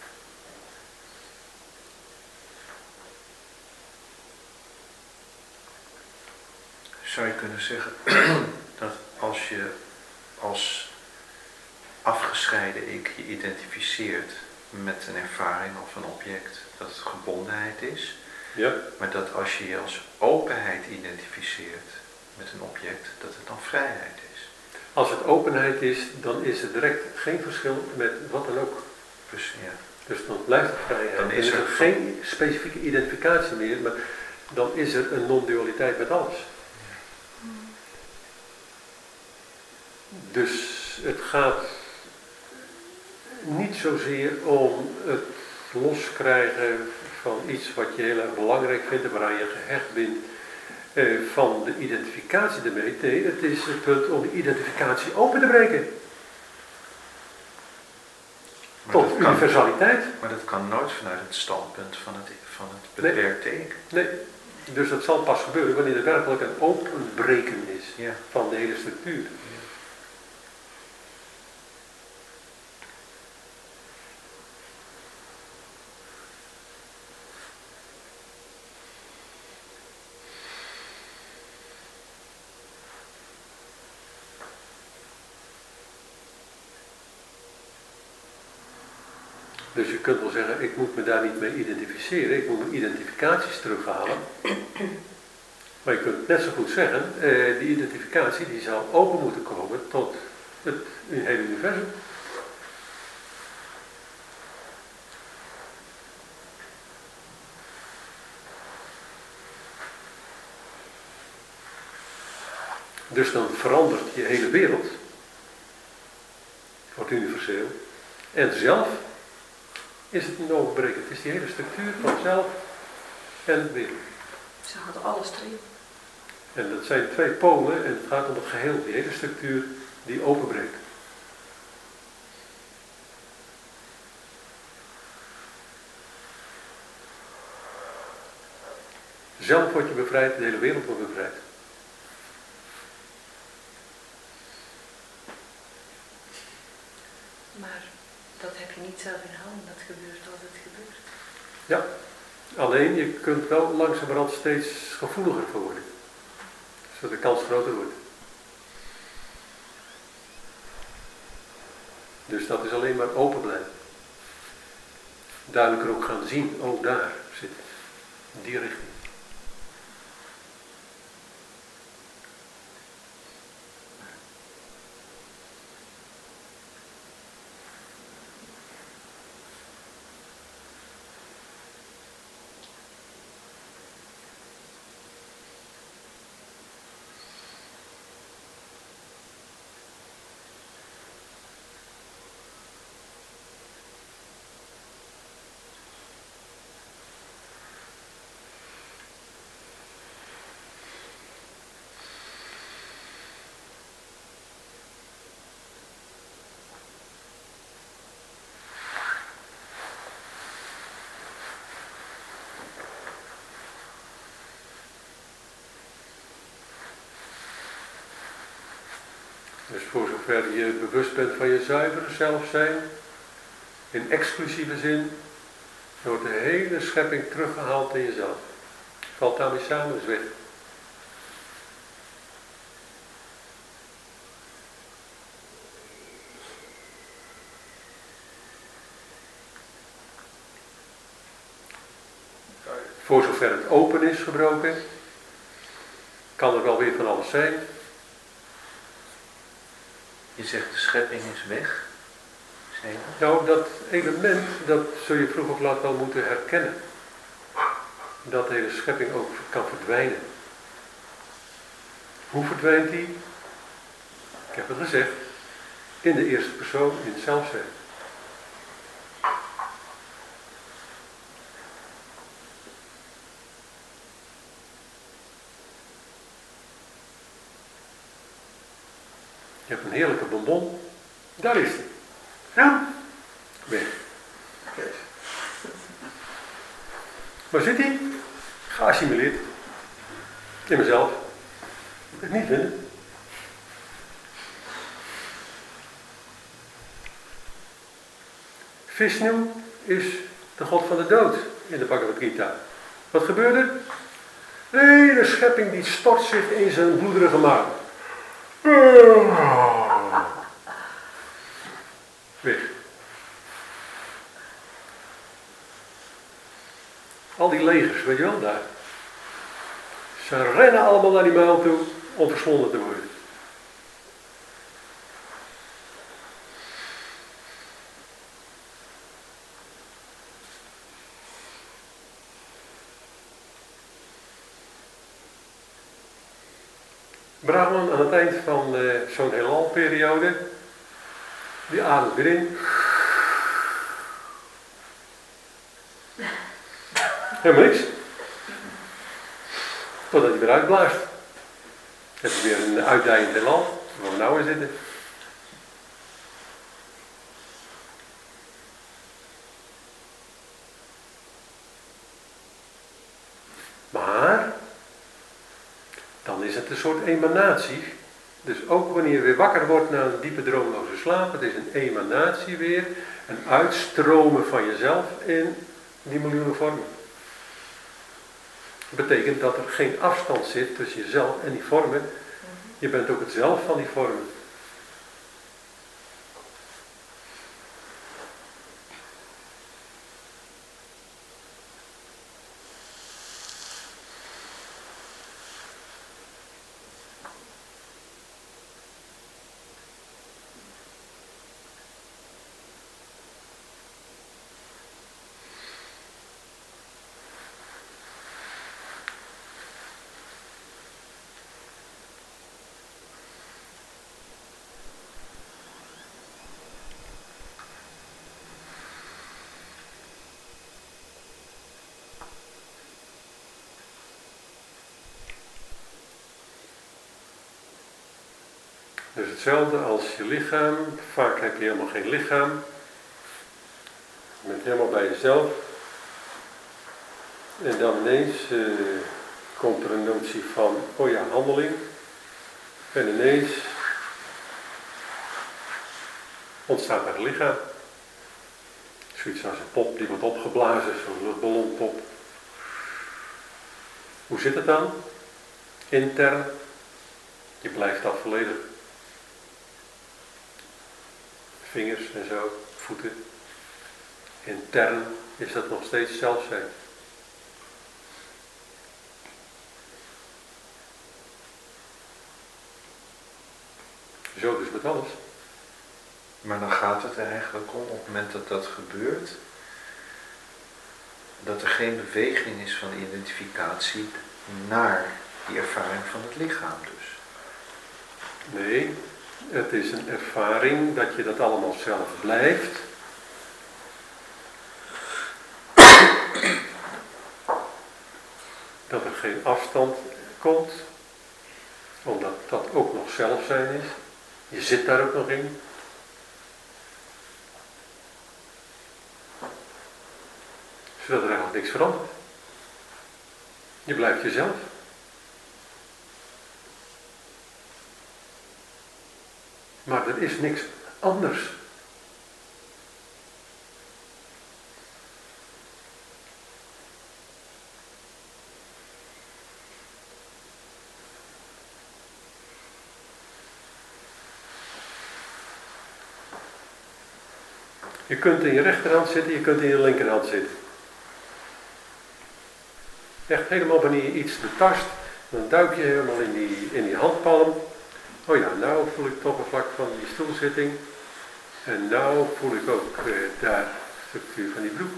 Zou je kunnen zeggen dat als je als afgescheiden ik je identificeert met een ervaring of een object, dat het gebondenheid is, Ja. maar dat als je je als openheid identificeert met een object, dat het dan vrijheid is? Als het openheid is, dan is er direct geen verschil met wat dan ook. Dus, ja. Dus dan blijft het vrijheid. Dan Dan is is er er- geen specifieke identificatie meer, maar dan is er een non-dualiteit met alles. Dus het gaat niet zozeer om het loskrijgen van iets wat je heel erg belangrijk vindt en waaraan je gehecht bent, eh, van de identificatie ermee. Nee, het is het punt om de identificatie open te breken. Maar Tot dat kan- universaliteit. Maar dat kan nooit vanuit het standpunt van het, van het Nee. beperkte ik. Nee, dus dat zal pas gebeuren wanneer er werkelijk een openbreken is Ja. van de hele structuur. Dus je kunt wel zeggen, ik moet me daar niet mee identificeren, ik moet mijn identificaties terughalen. Maar je kunt net zo goed zeggen, eh, die identificatie die zou open moeten komen tot het hele universum. Dus dan verandert je hele wereld, wordt universeel, en zelf is het een openbreken. Het is die hele structuur van zelf en het wereld. Ze hadden alles erin. En dat zijn twee polen en het gaat om het geheel, die hele structuur die openbreekt. Zelf word je bevrijd, de hele wereld wordt bevrijd. Maar dat heb je niet zelf in handen, dat gebeurt als het gebeurt. Ja, alleen je kunt wel langzamerhand steeds gevoeliger voor worden. Zodat de kans groter wordt. Dus dat is alleen maar open blijven. Duidelijker ook gaan zien, oh daar zit het. In die richting. Dus voor zover je bewust bent van je zuivere zelfzijn, in exclusieve zin, wordt de hele schepping teruggehaald in jezelf. Valt daarmee samen, is weg. Voor zover het open is gebroken, kan er wel weer van alles zijn. Je zegt de schepping is weg. Zei je dat? Nou, dat element, dat zul je vroeg of laat wel moeten herkennen. Dat de hele schepping ook kan verdwijnen. Hoe verdwijnt die? Ik heb het gezegd. In de eerste persoon, in het zelfzijn. Je hebt een heerlijke bonbon. Daar is die. Ja. Weg. Waar zit hij? Geassimileerd. In mezelf. Ik niet vinden. Vishnu is de god van de dood in de Bhagavad Gita. Wat gebeurde? De hele schepping die stort zich in zijn bloederige maag. Weg. Al die legers, weet je wel, daar. Ze rennen allemaal naar die muil toe om verslonden te worden. Brahman aan het eind van uh, zo'n heelalperiode, die ademt weer in. Helemaal niks. Totdat hij weer uitblaast. Dan heb je weer een uitdijend heelal, waar we nou in zitten. Maar dan is het een soort emanatie. Dus ook wanneer je weer wakker wordt na een diepe droomloze slaap, het is een emanatie weer, een uitstromen van jezelf in die miljoenen vormen. Dat betekent dat er geen afstand zit tussen jezelf en die vormen. Je bent ook het zelf van die vormen. Dus hetzelfde als je lichaam. Vaak heb je helemaal geen lichaam. Je bent helemaal bij jezelf. En dan ineens uh, komt er een notie van, oh ja, handeling. En ineens ontstaat er een lichaam. Zoiets als een pop die wordt opgeblazen, zo'n luchtballonpop. Hoe zit het dan? Intern. Je blijft dat volledig. Vingers en zo, voeten. Intern is dat nog steeds zelfzijn. Zo dus met alles. Maar dan gaat het er eigenlijk om, op het moment dat dat gebeurt, dat er geen beweging is van identificatie naar die ervaring van het lichaam dus. Nee, het is een ervaring dat je dat allemaal zelf blijft. Dat er geen afstand komt, omdat dat ook nog zelf zijn is. Je zit daar ook nog in. Zodat er eigenlijk niks verandert. Je blijft jezelf. Maar er is niks anders. Je kunt in je rechterhand zitten, je kunt in je linkerhand zitten. Echt helemaal wanneer je iets betast, dan duik je helemaal in die, in die handpalm. oh ja, nou voel ik het oppervlak van die stoelzitting. En nou voel ik ook uh, daar de structuur van die broek.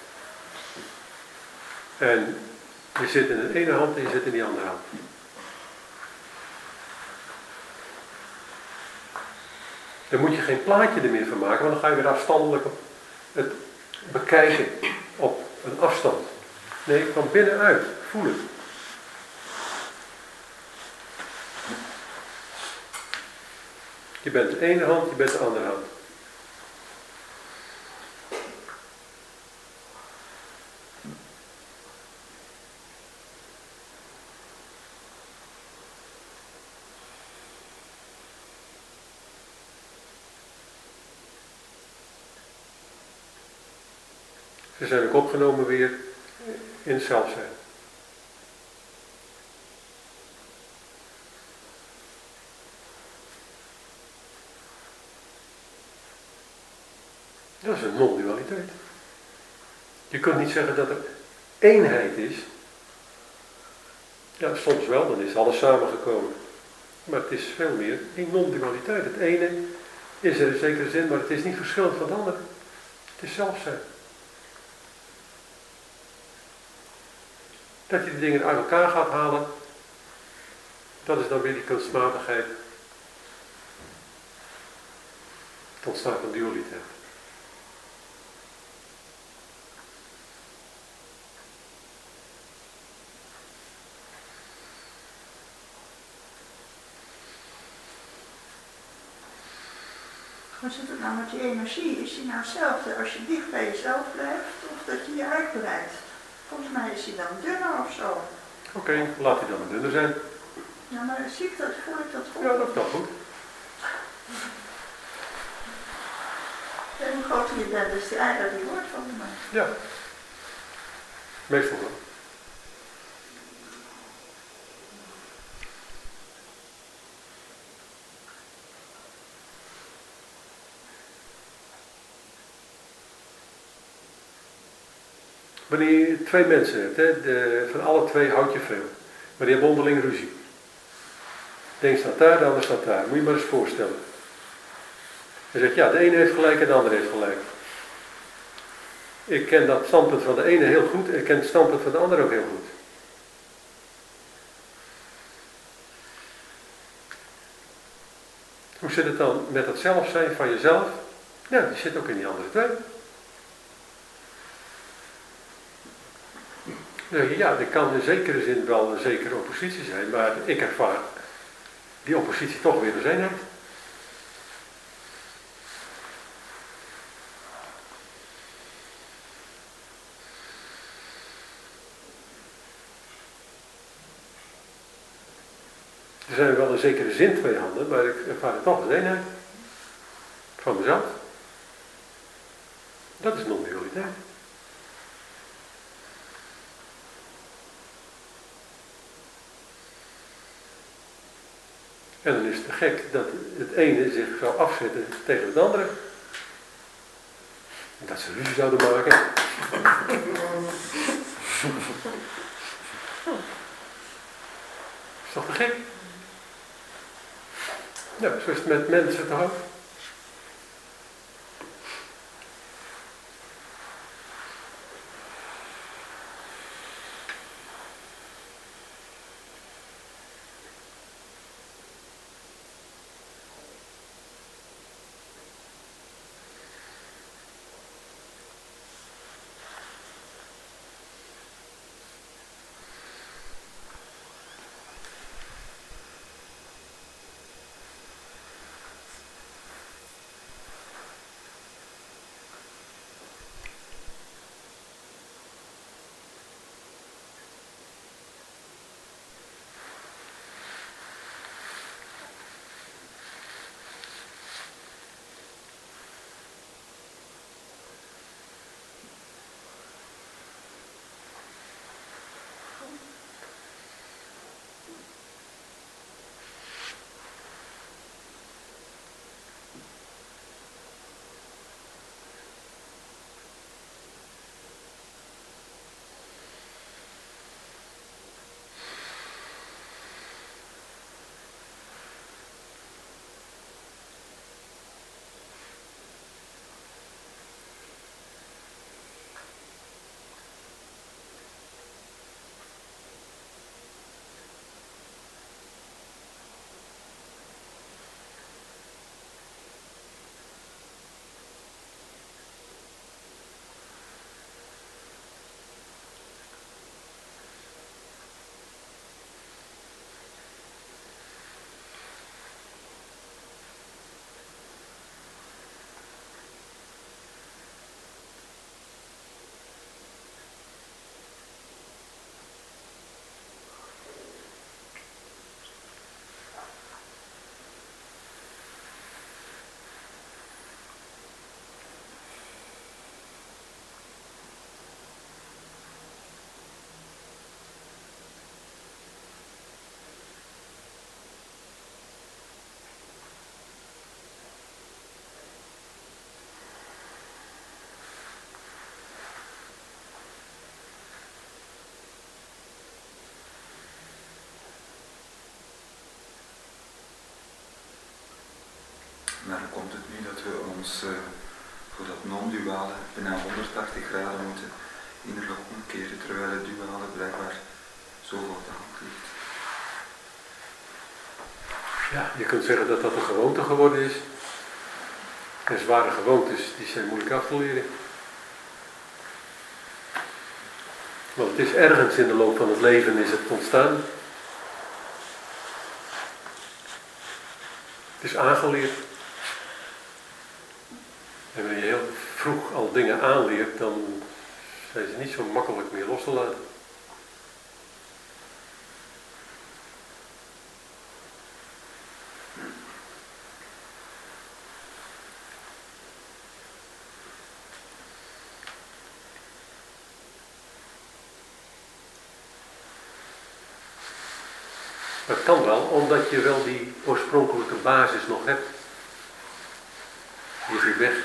En je zit in de ene hand en je zit in die andere hand. Daar moet je geen plaatje er meer van maken, want dan ga je weer afstandelijk op het bekijken op een afstand. Nee, van binnenuit voelen. Je bent de ene hand, je bent de andere hand. Ze zijn ook opgenomen weer in het zelfzijn. Dat is een non-dualiteit. Je kunt niet zeggen dat er eenheid is. Ja, soms wel, dan is alles samengekomen. Maar het is veel meer een non-dualiteit. Het ene is er in zekere zin, maar het is niet verschillend van het andere. Het is zelfzijn. Dat je die dingen uit elkaar gaat halen, dat is dan weer die kunstmatigheid. Het ontstaat van dualiteit. Hoe zit het nou met die energie? Is die nou hetzelfde als je dicht bij jezelf blijft of dat je je uitbreidt? Volgens mij is die dan dunner of zo. Oké, okay, laat die dan maar dunner zijn. Ja, maar zie ik dat, voel ik dat goed? Ja, dat kan goed. En hoe groter je bent, dus die eigen die wordt volgens mij. Ja, meestal wel. Wanneer je twee mensen hebt, hè, de, van alle twee houd je veel. Maar die hebben onderling ruzie. De een staat daar, de ander staat daar. Moet je maar eens voorstellen. Je zegt, ja, de ene heeft gelijk en de andere heeft gelijk. Ik ken dat standpunt van de ene heel goed en ik ken het standpunt van de ander ook heel goed. Hoe zit het dan met het zelfzijn van jezelf? Ja, die zit ook in die andere twee. Ja, er kan in zekere zin wel een zekere oppositie zijn, maar ik ervaar die oppositie toch weer als eenheid. Er zijn wel in zekere zin twee handen, maar ik ervaar het toch als eenheid. Van mezelf. Dat is non-dualiteit. En dan is het gek dat het ene zich zou afzetten tegen het andere. Dat ze ruzie zouden maken. Is toch te gek? Ja, zo is het met mensen toch ook. Maar dan komt het nu dat we ons uh, voor dat non-duale bijna honderdtachtig graden moeten innerlijk omkeren, terwijl het duale blijkbaar zo voor de hand ligt. Ja, je kunt zeggen dat dat een gewoonte geworden is. En zware gewoontes, die zijn moeilijk af te leren. Want het is ergens in de loop van het leven is het ontstaan. Het is aangeleerd. En wanneer je heel vroeg al dingen aanleert, dan zijn ze niet zo makkelijk meer los te laten. Dat kan wel, omdat je wel die oorspronkelijke basis nog hebt. Die is weer weg.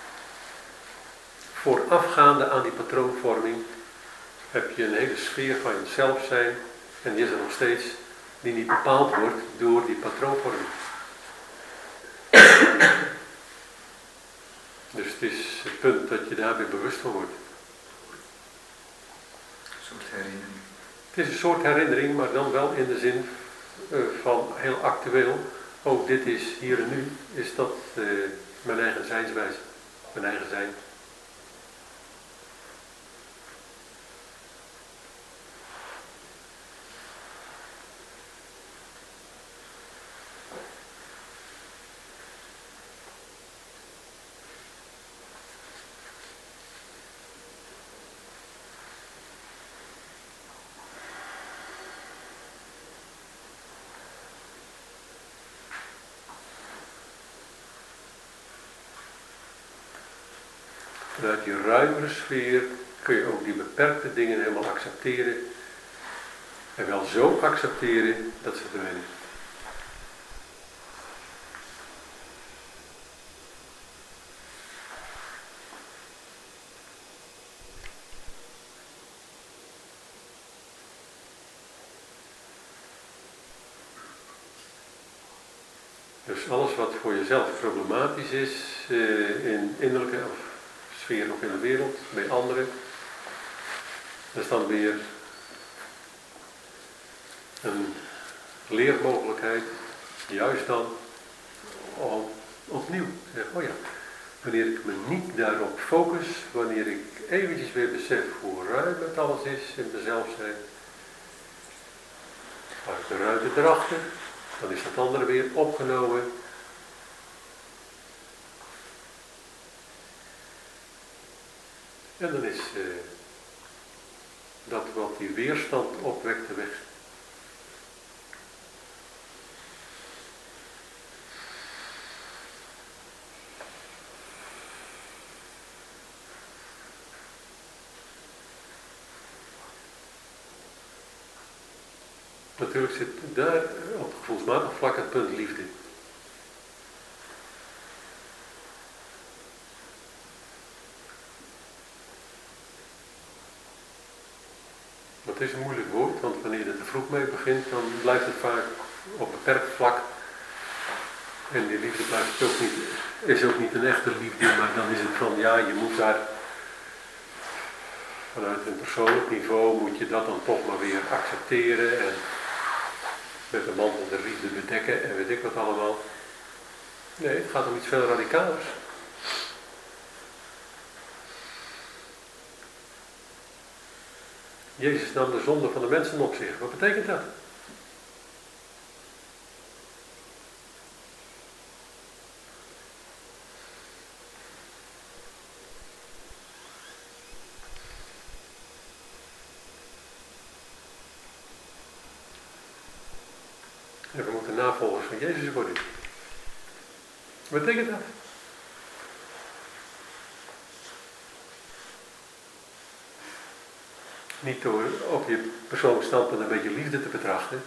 Voorafgaande aan die patroonvorming heb je een hele sfeer van jezelf zijn. En die is er nog steeds, die niet bepaald wordt door die patroonvorming. Dus het is het punt dat je daar weer bewust van wordt. Een soort herinnering. Het is een soort herinnering, maar dan wel in de zin uh, van heel actueel. Ook dit is hier en nu, is dat uh, mijn eigen zijnswijze, mijn eigen zijn. Vanuit die ruimere sfeer kun je ook die beperkte dingen helemaal accepteren. En wel zo accepteren dat ze verdwijnen. Dus alles wat voor jezelf problematisch is, uh, in innerlijke of sfeer of in de wereld, bij anderen, dat is dan weer een leermogelijkheid, juist dan om opnieuw te zeggen, oh ja, wanneer ik me niet daarop focus, wanneer ik eventjes weer besef hoe ruim het alles is in mezelf zijn, uit de ruimte erachter, dan is dat andere weer opgenomen. En dan is uh, dat wat die weerstand opwekte weg. Natuurlijk zit daar op gevoelsmatig vlak het punt liefde. Het is een moeilijk woord, want wanneer je er te vroeg mee begint, dan blijft het vaak op beperkt vlak. En die liefde blijft ook niet, is ook niet een echte liefde, maar dan is het van, ja, je moet daar vanuit een persoonlijk niveau, moet je dat dan toch maar weer accepteren en met een mantel de liefde bedekken en weet ik wat allemaal. Nee, het gaat om iets veel radicalers. Jezus nam de zonde van de mensen op zich. Wat betekent dat? En we moeten navolgers van Jezus worden. Wat betekent dat? Niet door op je persoonlijk standpunt een beetje liefde te betrachten.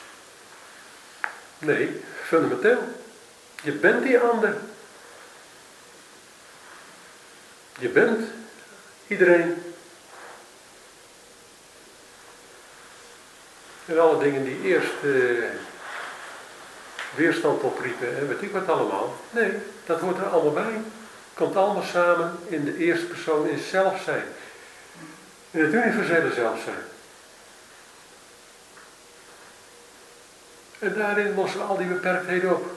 Nee, fundamenteel. Je bent die ander. Je bent iedereen. En alle dingen die eerst uh, weerstand opriepen en weet ik wat allemaal. Nee, dat hoort er allemaal bij. Komt allemaal samen in de eerste persoon in zelf zijn. In het universele zelf zijn. En daarin lossen al die beperktheden op.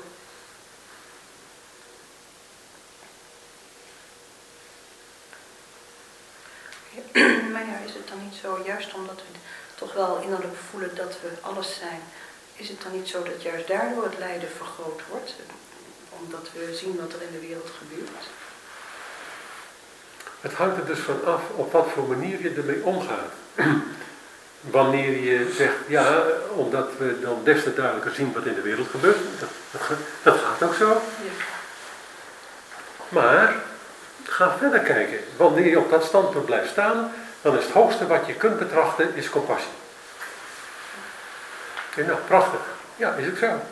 Maar ja, is het dan niet zo, juist omdat we toch wel innerlijk voelen dat we alles zijn, is het dan niet zo dat juist daardoor het lijden vergroot wordt? Omdat we zien wat er in de wereld gebeurt? Het hangt er dus van af op wat voor manier je ermee omgaat. Wanneer je zegt, ja, omdat we dan des te duidelijker zien wat in de wereld gebeurt, dat, dat, dat gaat ook zo. Ja. Maar Ga verder kijken. Wanneer je op dat standpunt blijft staan, dan is het hoogste wat je kunt betrachten, is compassie. En nou, prachtig. Ja, is het zo.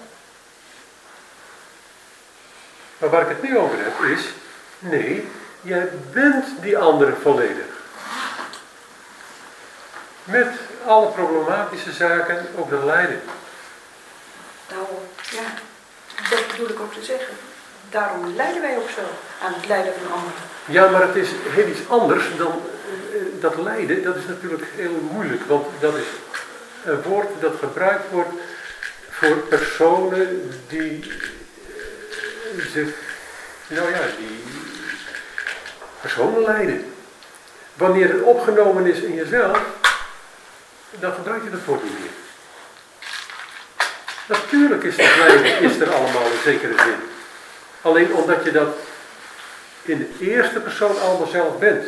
Maar waar ik het nu over heb is, nee, jij bent die andere volledig. Met alle problematische zaken, ook de lijden. Daarom, ja, dat bedoel ik ook te zeggen. Daarom lijden wij ook zo aan het lijden van anderen. Ja, maar het is heel iets anders dan uh, dat lijden. Dat is natuurlijk heel moeilijk, want dat is een woord dat gebruikt wordt voor personen die uh, zich, nou ja, die personen lijden. Wanneer het opgenomen is in jezelf, dan gebruik je dat woord niet meer. Natuurlijk is dat lijden is er allemaal in zekere zin. Alleen omdat je dat in de eerste persoon allemaal zelf bent.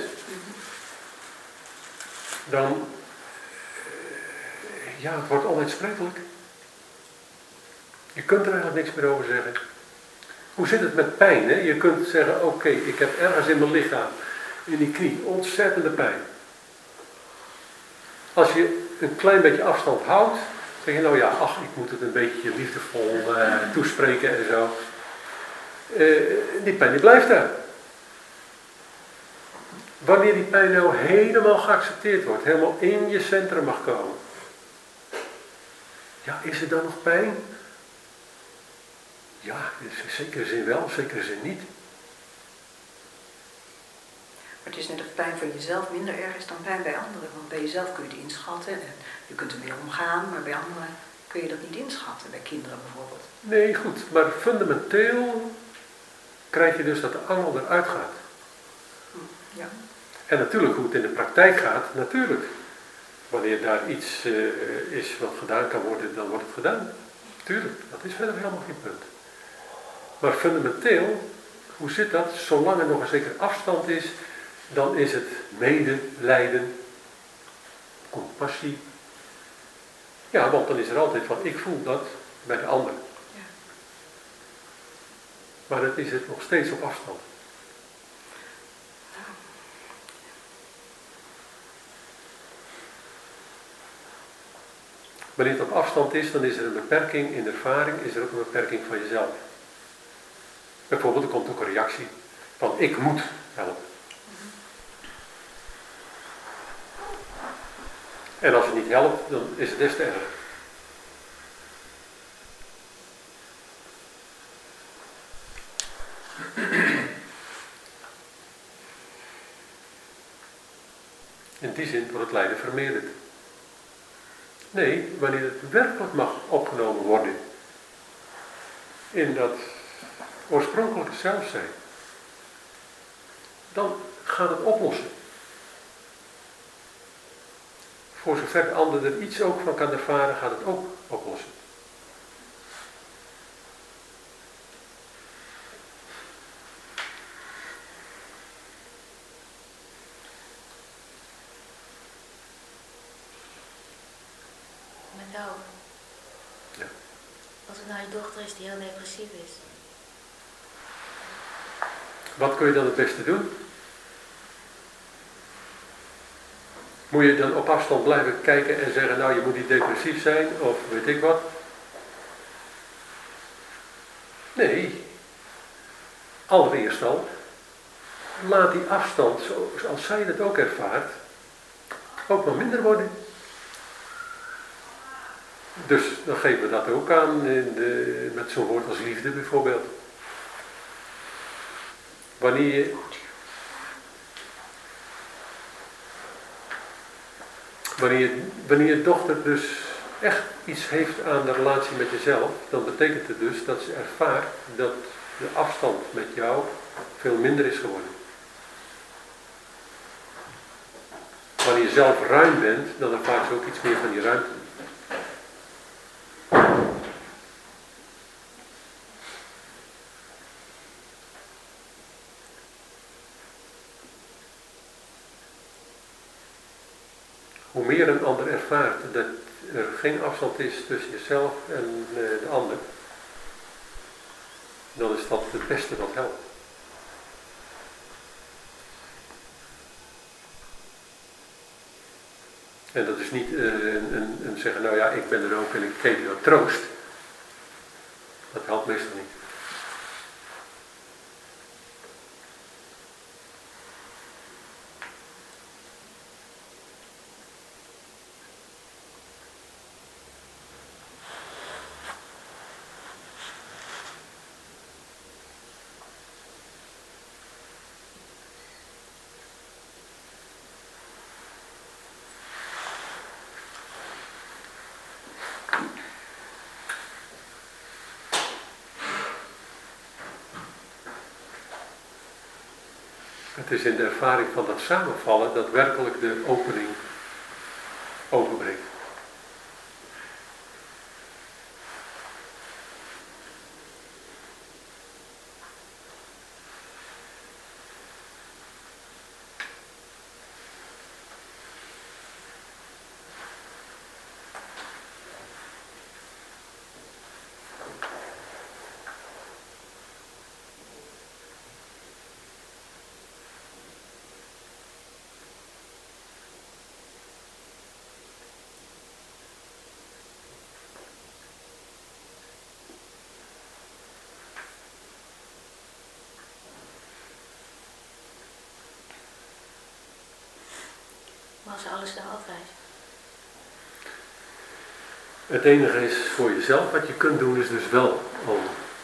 Dan, ja, het wordt onuitsprekelijk. Je kunt er eigenlijk niks meer over zeggen. Hoe zit het met pijn? Hè? Je kunt zeggen, oké, okay, ik heb ergens in mijn lichaam, in die knie, ontzettende pijn. Als je een klein beetje afstand houdt, zeg je, nou ja, ach, ik moet het een beetje liefdevol uh, toespreken en zo. Uh, die pijn die blijft daar. Wanneer die pijn nou helemaal geaccepteerd wordt, helemaal in je centrum mag komen. Ja, is er dan nog pijn? Ja, in zekere zin wel, in zekere zin niet. Maar het is net of pijn van jezelf minder erg is dan pijn bij anderen. Want bij jezelf kun je het inschatten en je kunt ermee omgaan, maar bij anderen kun je dat niet inschatten, bij kinderen bijvoorbeeld. Nee, goed, maar fundamenteel krijg je dus dat de angel eruit gaat. Ja. En natuurlijk hoe het in de praktijk gaat, natuurlijk. Wanneer daar iets uh, is wat gedaan kan worden, dan wordt het gedaan. Tuurlijk, dat is verder helemaal geen punt. Maar fundamenteel, hoe zit dat? Zolang er nog een zekere afstand is, dan is het medelijden, compassie. Ja, want dan is er altijd van, ik voel dat bij de ander. Ja. Maar dat is het nog steeds op afstand. Wanneer het op afstand is, dan is er een beperking in de ervaring, is er ook een beperking van jezelf. Bijvoorbeeld, er komt ook een reactie van ik moet helpen. En als het niet helpt, dan is het des te erger. In die zin wordt het lijden vermeerderd. Nee, wanneer het werkelijk mag opgenomen worden in dat oorspronkelijke zelf zijn, dan gaat het oplossen. Voor zover de ander er iets ook van kan ervaren, gaat het ook oplossen. Nou, ja. Als het nou je dochter is die heel depressief is. Wat kun je dan het beste doen? Moet je dan op afstand blijven kijken en zeggen, nou je moet niet depressief zijn of weet ik wat? Nee. Allereerst al, laat die afstand, zoals zij het ook ervaart, ook maar minder worden. Dus dan geven we dat ook aan in de, met zo'n woord als liefde bijvoorbeeld. Wanneer je, wanneer, je, wanneer je dochter dus echt iets heeft aan de relatie met jezelf, dan betekent het dus dat ze ervaart dat de afstand met jou veel minder is geworden. Wanneer je zelf ruim bent, dan ervaart ze ook iets meer van die ruimte. Hoe meer een ander ervaart dat er geen afstand is tussen jezelf en de ander, dan is dat het beste wat helpt. En dat is niet uh, een, een, een zeggen, nou ja, ik ben er ook en ik geef je wat troost. Dat helpt meestal niet. Het is in de ervaring van dat samenvallen dat werkelijk de opening openbreekt. Was alles daar altijd? Het enige is voor jezelf, wat je kunt doen is dus wel om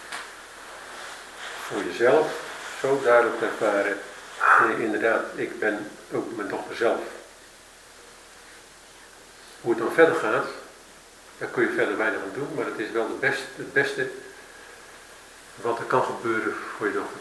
voor jezelf zo duidelijk te ervaren, nee, inderdaad, ik ben ook mijn dochter zelf. Hoe het dan verder gaat, daar kun je verder weinig aan doen, maar het is wel het beste, het beste wat er kan gebeuren voor je dochter.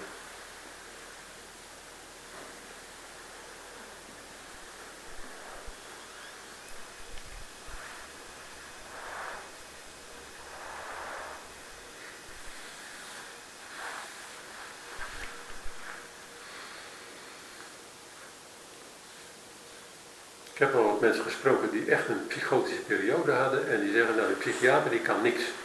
Ik heb al wat mensen gesproken die echt een psychotische periode hadden en die zeggen, nou de psychiater die kan niks.